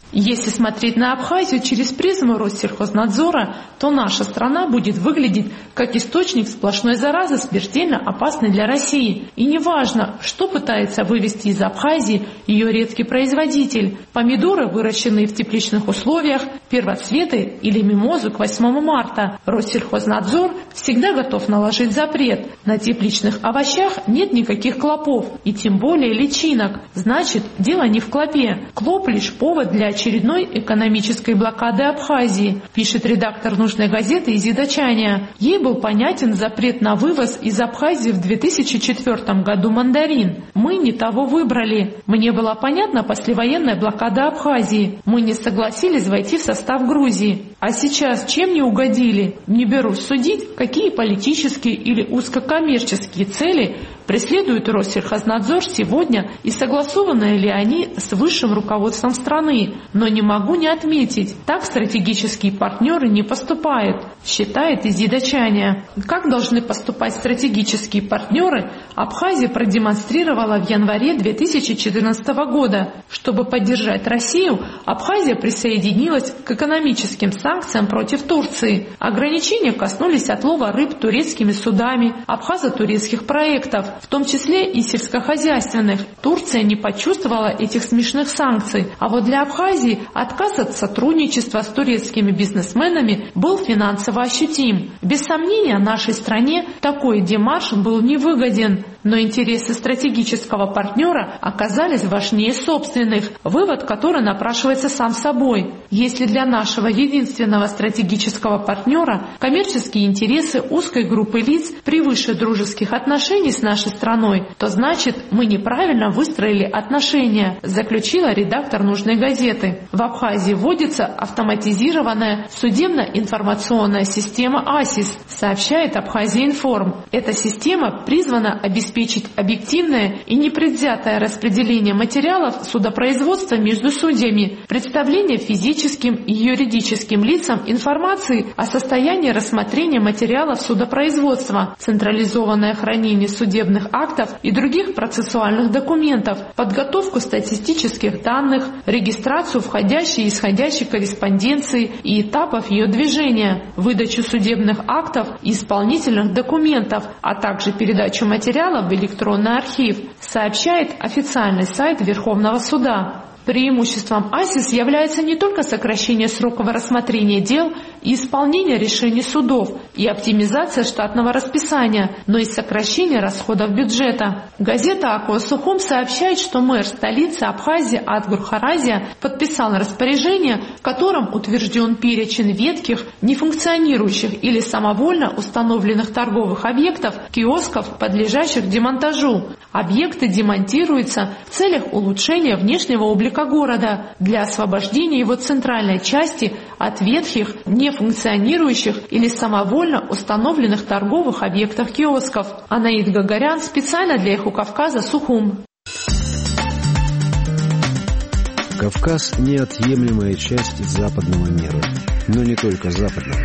Если смотреть на Абхазию через призму Россельхознадзора, то наша страна будет выглядеть как источник сплошной заразы, смертельно опасной для России. И неважно, что пытается вывести из Абхазии ее редкий производитель – помидоры, выращенные в тепличных условиях, первоцветы или мимозу к восьмому марта. Россельхознадзор всегда готов наложить запрет. На тепличных овощах нет никаких клопов и тем более личинок. Значит, дело не в клопе. Клоп – лишь повод для очередной экономической блокады Абхазии, пишет редактор нужной газеты Изида Чаня. Ей был понятен запрет на вывоз из Абхазии в две тысячи четвёртом году мандарин. Мы не того выбрали. Мне была понятна послевоенная блокада Абхазии. Мы не согласились войти в состав Грузии. А сейчас чем не угодили? Не берусь судить, какие политические или узкокоммерческие цели преследует Россельхознадзор сегодня и согласованы ли они с высшим руководством страны. Но не могу не отметить, так стратегические партнеры не поступают, считает Изида Чаня. Как должны поступать стратегические партнеры, Абхазия продемонстрировала в январе две тысячи четырнадцатого года. Чтобы поддержать Россию, Абхазия присоединилась к экономическим санкциям против Турции. Ограничения коснулись отлова рыб турецкими судами, абхазо-турецких проектов, в том числе и сельскохозяйственных. Турция не почувствовала этих смешных санкций, а вот для Абхазии отказ от сотрудничества с турецкими бизнесменами был финансово ощутим. Без сомнения, нашей стране такой демарш был невыгоден, но интересы стратегического партнера оказались важнее собственных, вывод который напрашивается сам собой. Если для нашего единственного стратегического партнера коммерческие интересы узкой группы лиц превыше дружеских отношений с нашей страной, то значит мы неправильно выстроили отношения, заключила редактор нужной газеты. В Абхазии вводится автоматизированная судебно-информационная система АСИС, сообщает Абхазия-Информ. Эта система призвана обеспечить объективное и непредвзятое распределение материалов судопроизводства между судьями, представление физическим и юридическим лицам информации о состоянии рассмотрения материалов судопроизводства, централизованное хранение судебных актов и других процессуальных документов, подготовку статистических данных, регистрацию входящей и исходящей корреспонденции и этапов ее движения, выдачу судебных актов и исполнительных документов, а также передачу материалов в электронный архив, сообщает официальный сайт Верховного суда. Преимуществом АСИС является не только сокращение сроков рассмотрения дел и исполнения решений судов и оптимизация штатного расписания, но и сокращение расходов бюджета. Газета «Аква Сухум» сообщает, что мэр столицы Абхазии Адгур Харазия подписал распоряжение, которым утвержден перечень ветхих, нефункционирующих или самовольно установленных торговых объектов, киосков, подлежащих демонтажу. Объекты демонтируются в целях улучшения внешнего облика города для освобождения его центральной части от ветхих, нефункционирующих или самовольно установленных торговых объектов киосков. Анаид Гагарян специально для Эхо Кавказа, Сухум. Кавказ – неотъемлемая часть западного мира, но не только западного.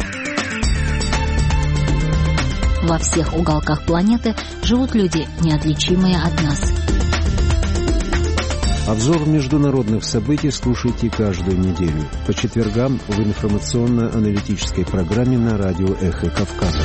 Во всех уголках планеты живут люди, неотличимые от нас. Обзор международных событий слушайте каждую неделю по четвергам в информационно-аналитической программе на радио «Эхо Кавказа».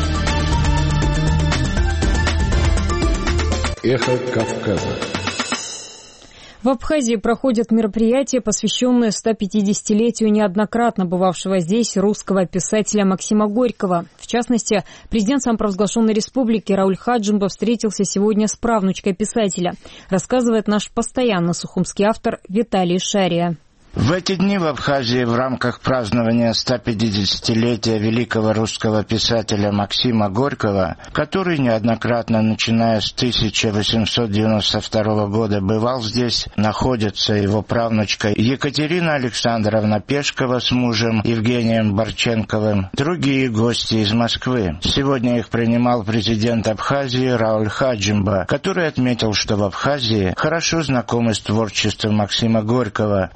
«Эхо Кавказа». В Абхазии проходят мероприятия, посвященные сто пятидесятилетию неоднократно бывавшего здесь русского писателя Максима Горького. В частности, президент самопровозглашенной республики Рауль Хаджимба встретился сегодня с правнучкой писателя, рассказывает наш постоянный сухумский автор Виталий Шария. В эти дни в Абхазии в рамках празднования ста пятидесятилетия великого русского писателя Максима Горького, который неоднократно, начиная с тысяча восемьсот девяносто второго года, бывал здесь, находится его правнучка Екатерина Александровна Пешкова с мужем Евгением Борченковым, другие гости из Москвы. Сегодня их принимал президент Абхазии Рауль Хаджимба, который отметил, что в Абхазии хорошо знакомы с творчеством Максима Горького. Он относится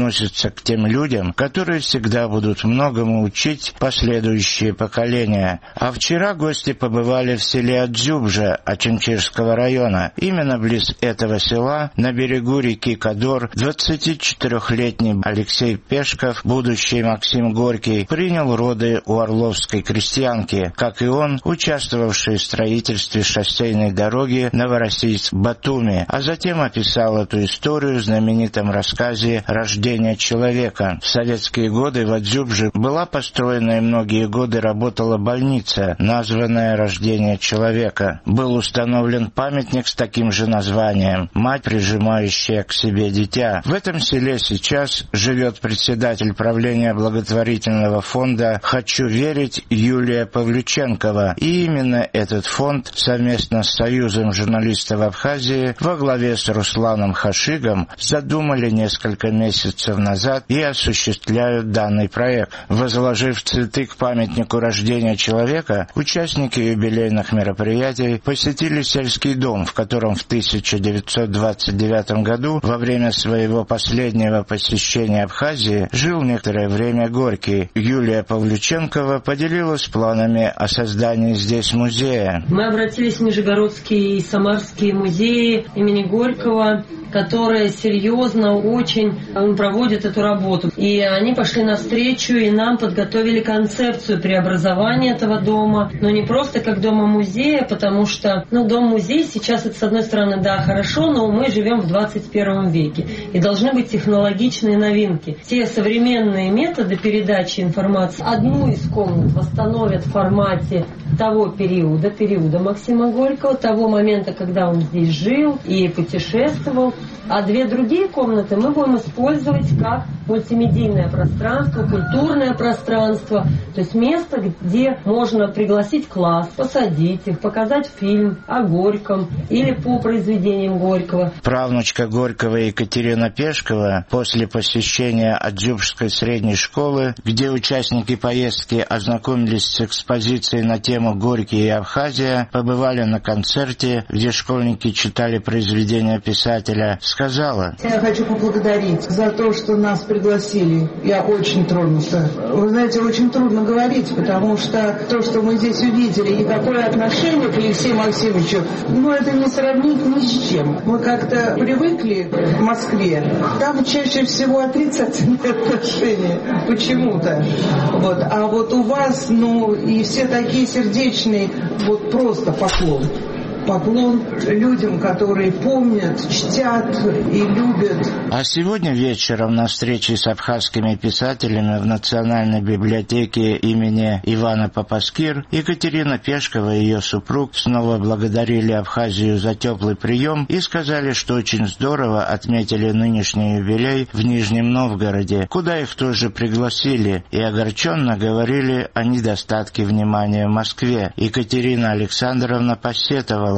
относится к тем людям, которые всегда будут многому учить последующие поколения. А вчера гости побывали в селе Адзюбжа Очимчирского района. Именно близ этого села, на берегу реки Кадор, двадцатичетырёхлетний Алексей Пешков, будущий Максим Горький, принял роды у орловской крестьянки, как и он, участвовавший в строительстве шоссейной дороги Новороссийск-Батуми, а затем описал эту историю в знаменитом рассказе «Рождение человека». В советские годы в Адзюбже была построена и многие годы работала больница, названная «Рождение человека». Был установлен памятник с таким же названием «Мать, прижимающая к себе дитя». В этом селе сейчас живет председатель правления благотворительного фонда «Хочу верить» Юлия Павлюченкова. И именно этот фонд совместно с Союзом журналистов Абхазии во главе с Русланом Хашигом задумали несколько месяцев назад и осуществляют данный проект. Возложив цветы к памятнику рождения человека, участники юбилейных мероприятий посетили сельский дом, в котором в тысяча девятьсот двадцать девятом году во время своего последнего посещения Абхазии жил некоторое время Горький. Юлия Павлюченкова поделилась планами о создании здесь музея. Мы обратились в Нижегородские и Самарские музеи имени Горького, которые серьезно очень проводят эту работу. И они пошли навстречу и нам подготовили концепцию преобразования этого дома. Но не просто как дома-музея, потому что ну, дом-музей сейчас, это с одной стороны, да, хорошо, но мы живем в двадцать первом веке. И должны быть технологичные новинки. Те современные методы передачи информации одну из комнат восстановят в формате того периода, периода Максима Горького, того момента, когда он здесь жил и путешествовал. А две другие комнаты мы будем использовать как мультимедийное пространство, культурное пространство, то есть место, где можно пригласить класс, посадить их, показать фильм о Горьком или по произведениям Горького. Правнучка Горького Екатерина Пешкова после посещения Адзюбжской средней школы, где участники поездки ознакомились с экспозицией на тему «Горький и Абхазия», побывали на концерте, где школьники читали произведения писателя, сказала: «Я хочу поблагодарить за то, что нас пригласили. Я очень тронута. Вы знаете, очень трудно говорить, потому что то, что мы здесь увидели, и какое отношение к Алексею Максимовичу, ну, это не сравнить ни с чем. Мы как-то привыкли в Москве. Там чаще всего отрицательные отношения. Почему-то. Вот. А вот у вас, ну, и все такие сердечные, вот просто поклон. Поклон людям, которые помнят, чтят и любят. А сегодня вечером на встрече с абхазскими писателями в Национальной библиотеке имени Ивана Папаскир Екатерина Пешкова и ее супруг снова благодарили Абхазию за теплый прием и сказали, что очень здорово отметили нынешний юбилей в Нижнем Новгороде, куда их тоже пригласили, и огорченно говорили о недостатке внимания в Москве. Екатерина Александровна посетовала: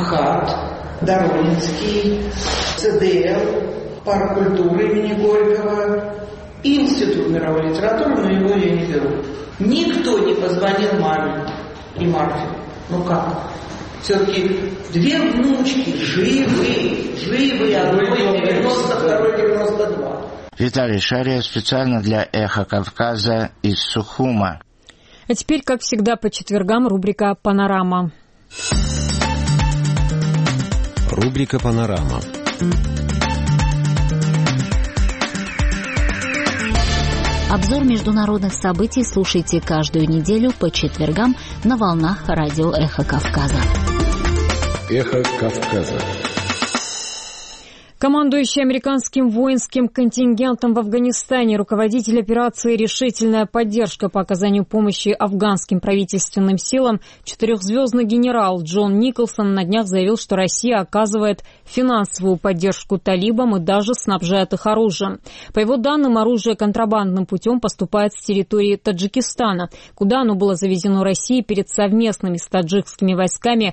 МХАТ, Доронинский, ЦДЛ, парк культуры имени Горького, Институт мировой литературы, но его я не беру. Никто не позвонил маме и Марфе. Ну как? Все-таки две внучки живы, живы, одной девяносто, второй девяносто два. Виталий Шария специально для «Эхо Кавказа» из Сухума. А теперь, как всегда, по четвергам рубрика «Панорама». Рубрика «Панорама». Обзор международных событий слушайте каждую неделю по четвергам на волнах радио «Эхо Кавказа». «Эхо Кавказа». Командующий американским воинским контингентом в Афганистане, руководитель операции «Решительная поддержка» по оказанию помощи афганским правительственным силам, четырехзвездный генерал Джон Николсон на днях заявил, что Россия оказывает финансовую поддержку талибам и даже снабжает их оружием. По его данным, оружие контрабандным путем поступает с территории Таджикистана, куда оно было завезено Россией перед совместными с таджикскими войсками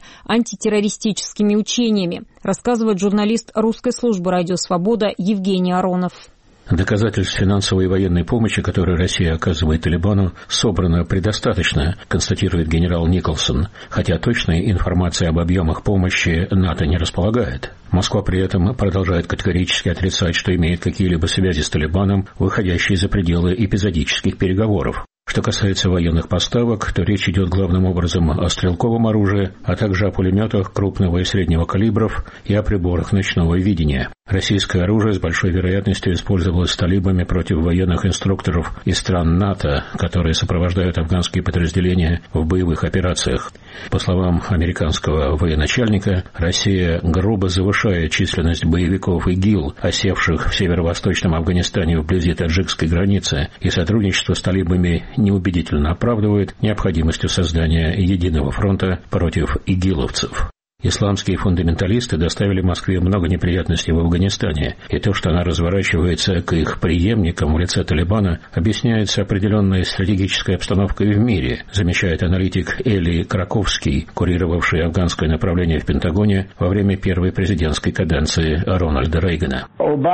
антитеррористическими учениями, рассказывает журналист русской службы «Радио Свобода» Евгений Аронов. Доказательств финансовой и военной помощи, которую Россия оказывает Талибану, собрано предостаточно, констатирует генерал Николсон, хотя точной информации об объемах помощи НАТО не располагает. Москва при этом продолжает категорически отрицать, что имеет какие-либо связи с Талибаном, выходящие за пределы эпизодических переговоров. Что касается военных поставок, то речь идет главным образом о стрелковом оружии, а также о пулеметах крупного и среднего калибров и о приборах ночного видения. Российское оружие с большой вероятностью использовалось талибами против военных инструкторов из стран НАТО, которые сопровождают афганские подразделения в боевых операциях. По словам американского военачальника, Россия грубо завышает численность боевиков ИГИЛ, осевших в северо-восточном Афганистане вблизи таджикской границы, и сотрудничество с талибами неубедительно оправдывает необходимостью создания единого фронта против игиловцев. Исламские фундаменталисты доставили Москве много неприятностей в Афганистане, и то, что она разворачивается к их преемникам в лице Талибана, объясняется определенной стратегической обстановкой в мире, замечает аналитик Эли Краковский, курировавший афганское направление в Пентагоне во время первой президентской каденции Рональда Рейгана.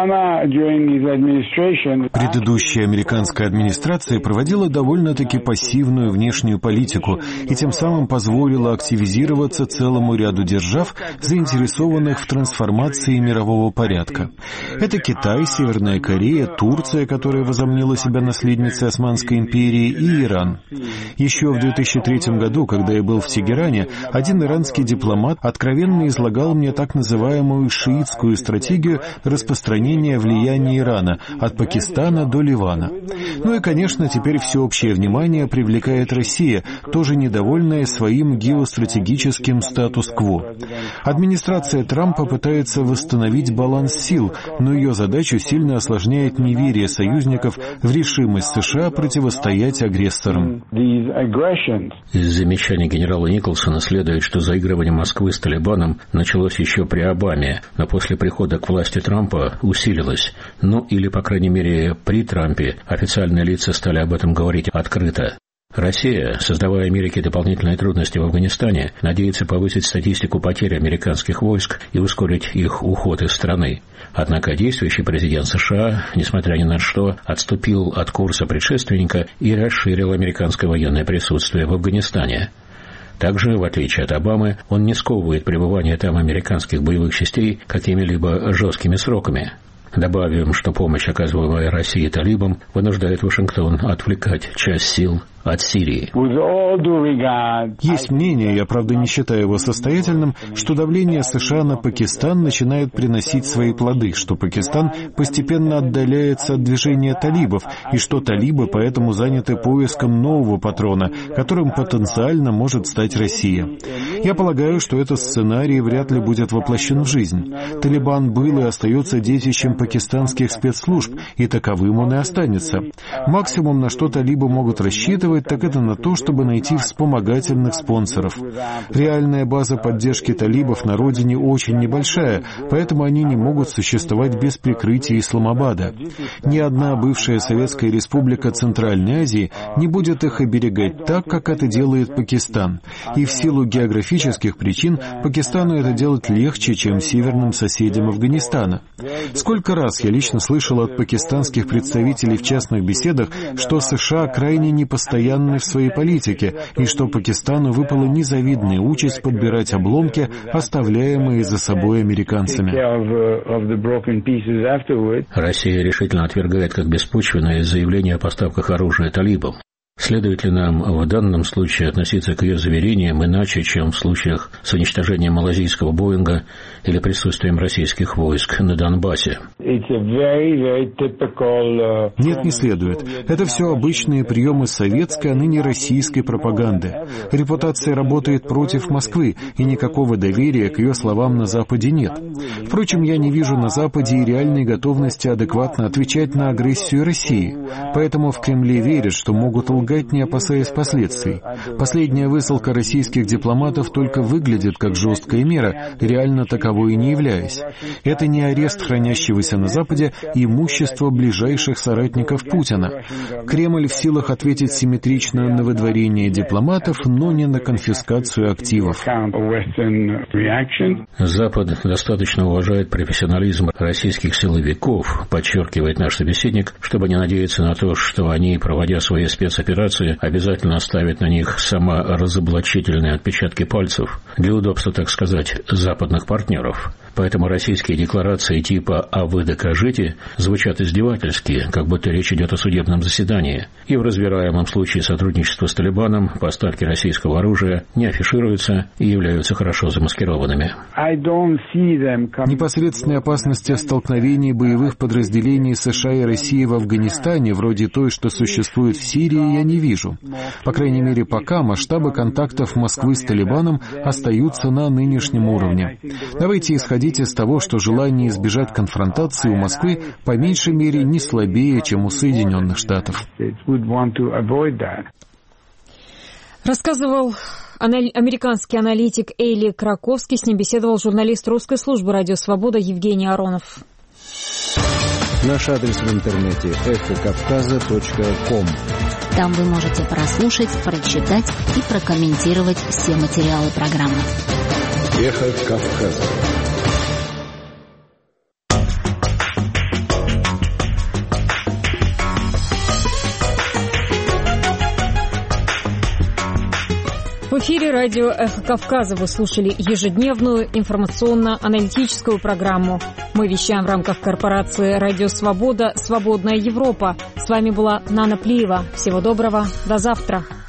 Предыдущая американская администрация проводила довольно-таки пассивную внешнюю политику и тем самым позволила активизироваться целому ряду держав, заинтересованных в трансформации мирового порядка. Это Китай, Северная Корея, Турция, которая возомнила себя наследницей Османской империи, и Иран. Еще в две тысячи третьем году, когда я был в Тегеране, один иранский дипломат откровенно излагал мне так называемую шиитскую стратегию распространения влияния Ирана от Пакистана до Ливана. Ну и, конечно, теперь всеобщее внимание привлекает Россия, тоже недовольная своим геостратегическим статус-кво. Администрация Трампа пытается восстановить баланс сил, но ее задачу сильно осложняет неверие союзников в решимость США противостоять агрессорам. Из замечаний генерала Николсона следует, что заигрывание Москвы с Талибаном началось еще при Обаме, но после прихода к власти Трампа усилилось. Ну или, по крайней мере, при Трампе официальные лица стали об этом говорить открыто. Россия, создавая Америке дополнительные трудности в Афганистане, надеется повысить статистику потерь американских войск и ускорить их уход из страны. Однако действующий президент США, несмотря ни на что, отступил от курса предшественника и расширил американское военное присутствие в Афганистане. Также, в отличие от Обамы, он не сковывает пребывание там американских боевых частей какими-либо жесткими сроками. Добавим, что помощь, оказываемая России талибам, вынуждает Вашингтон отвлекать часть сил от Сирии. Есть мнение, я, правда, не считаю его состоятельным, что давление США на Пакистан начинает приносить свои плоды, что Пакистан постепенно отдаляется от движения талибов, и что талибы поэтому заняты поиском нового патрона, которым потенциально может стать Россия. Я полагаю, что этот сценарий вряд ли будет воплощен в жизнь. Талибан был и остается детищем пакистанских спецслужб, и таковым он и останется. Максимум, на что талибы могут рассчитывать, так это на то, чтобы найти вспомогательных спонсоров. Реальная база поддержки талибов на родине очень небольшая, поэтому они не могут существовать без прикрытия Исламабада. Ни одна бывшая Советская Республика Центральной Азии не будет их оберегать так, как это делает Пакистан. И в силу географических причин Пакистану это делать легче, чем северным соседям Афганистана. Сколько раз я лично слышал от пакистанских представителей в частных беседах, что США крайне непостоянны в своей политике, и что Пакистану выпала незавидная участь подбирать обломки, оставляемые за собой американцами. Россия решительно отвергает как беспочвенное заявление о поставках оружия талибам. Следует ли нам в данном случае относиться к ее заверениям иначе, чем в случаях с уничтожением малазийского Боинга или присутствием российских войск на Донбассе? Нет, не следует. Это все обычные приемы советской, а ныне российской пропаганды. Репутация работает против Москвы, и никакого доверия к ее словам на Западе нет. Впрочем, я не вижу на Западе и реальной готовности адекватно отвечать на агрессию России. Поэтому в Кремле верят, что могут лгать лгать, не опасаясь последствий. Последняя высылка российских дипломатов только выглядит как жесткая мера, реально таковой и не являясь. Это не арест хранящегося на Западе имущества ближайших соратников Путина. Кремль в силах ответить симметрично на выдворение дипломатов, но не на конфискацию активов. Запад достаточно уважает профессионализм российских силовиков, подчеркивает наш собеседник, чтобы не надеяться на то, что они, проводя свои спецоперации, обязательно оставят на них саморазоблачительные отпечатки пальцев, для удобства, так сказать, западных партнеров. Поэтому российские декларации типа «а вы докажите» звучат издевательски, как будто речь идет о судебном заседании. И в разбираемом случае сотрудничества с Талибаном поставки российского оружия не афишируются и являются хорошо замаскированными. Непосредственной опасности столкновений боевых подразделений США и России в Афганистане, вроде той, что существует в Сирии, я не вижу. По крайней мере, пока масштабы контактов Москвы с Талибаном остаются на нынешнем уровне. Давайте исходить из того, что желание избежать конфронтации у Москвы по меньшей мере не слабее, чем у Соединенных Штатов. Рассказывал американский аналитик Эйли Краковский. С ним беседовал журналист русской службы «Радио Свобода» Евгений Аронов. Наш адрес в интернете эхо кавказа точка ком. Там вы можете прослушать, прочитать и прокомментировать все материалы программы. Эхо Кавказа. В эфире радио «Эхо Кавказа» вы слушали ежедневную информационно-аналитическую программу. Мы вещаем в рамках корпорации «Радио Свобода. Свободная Европа». С вами была Нана Плиева. Всего доброго. До завтра.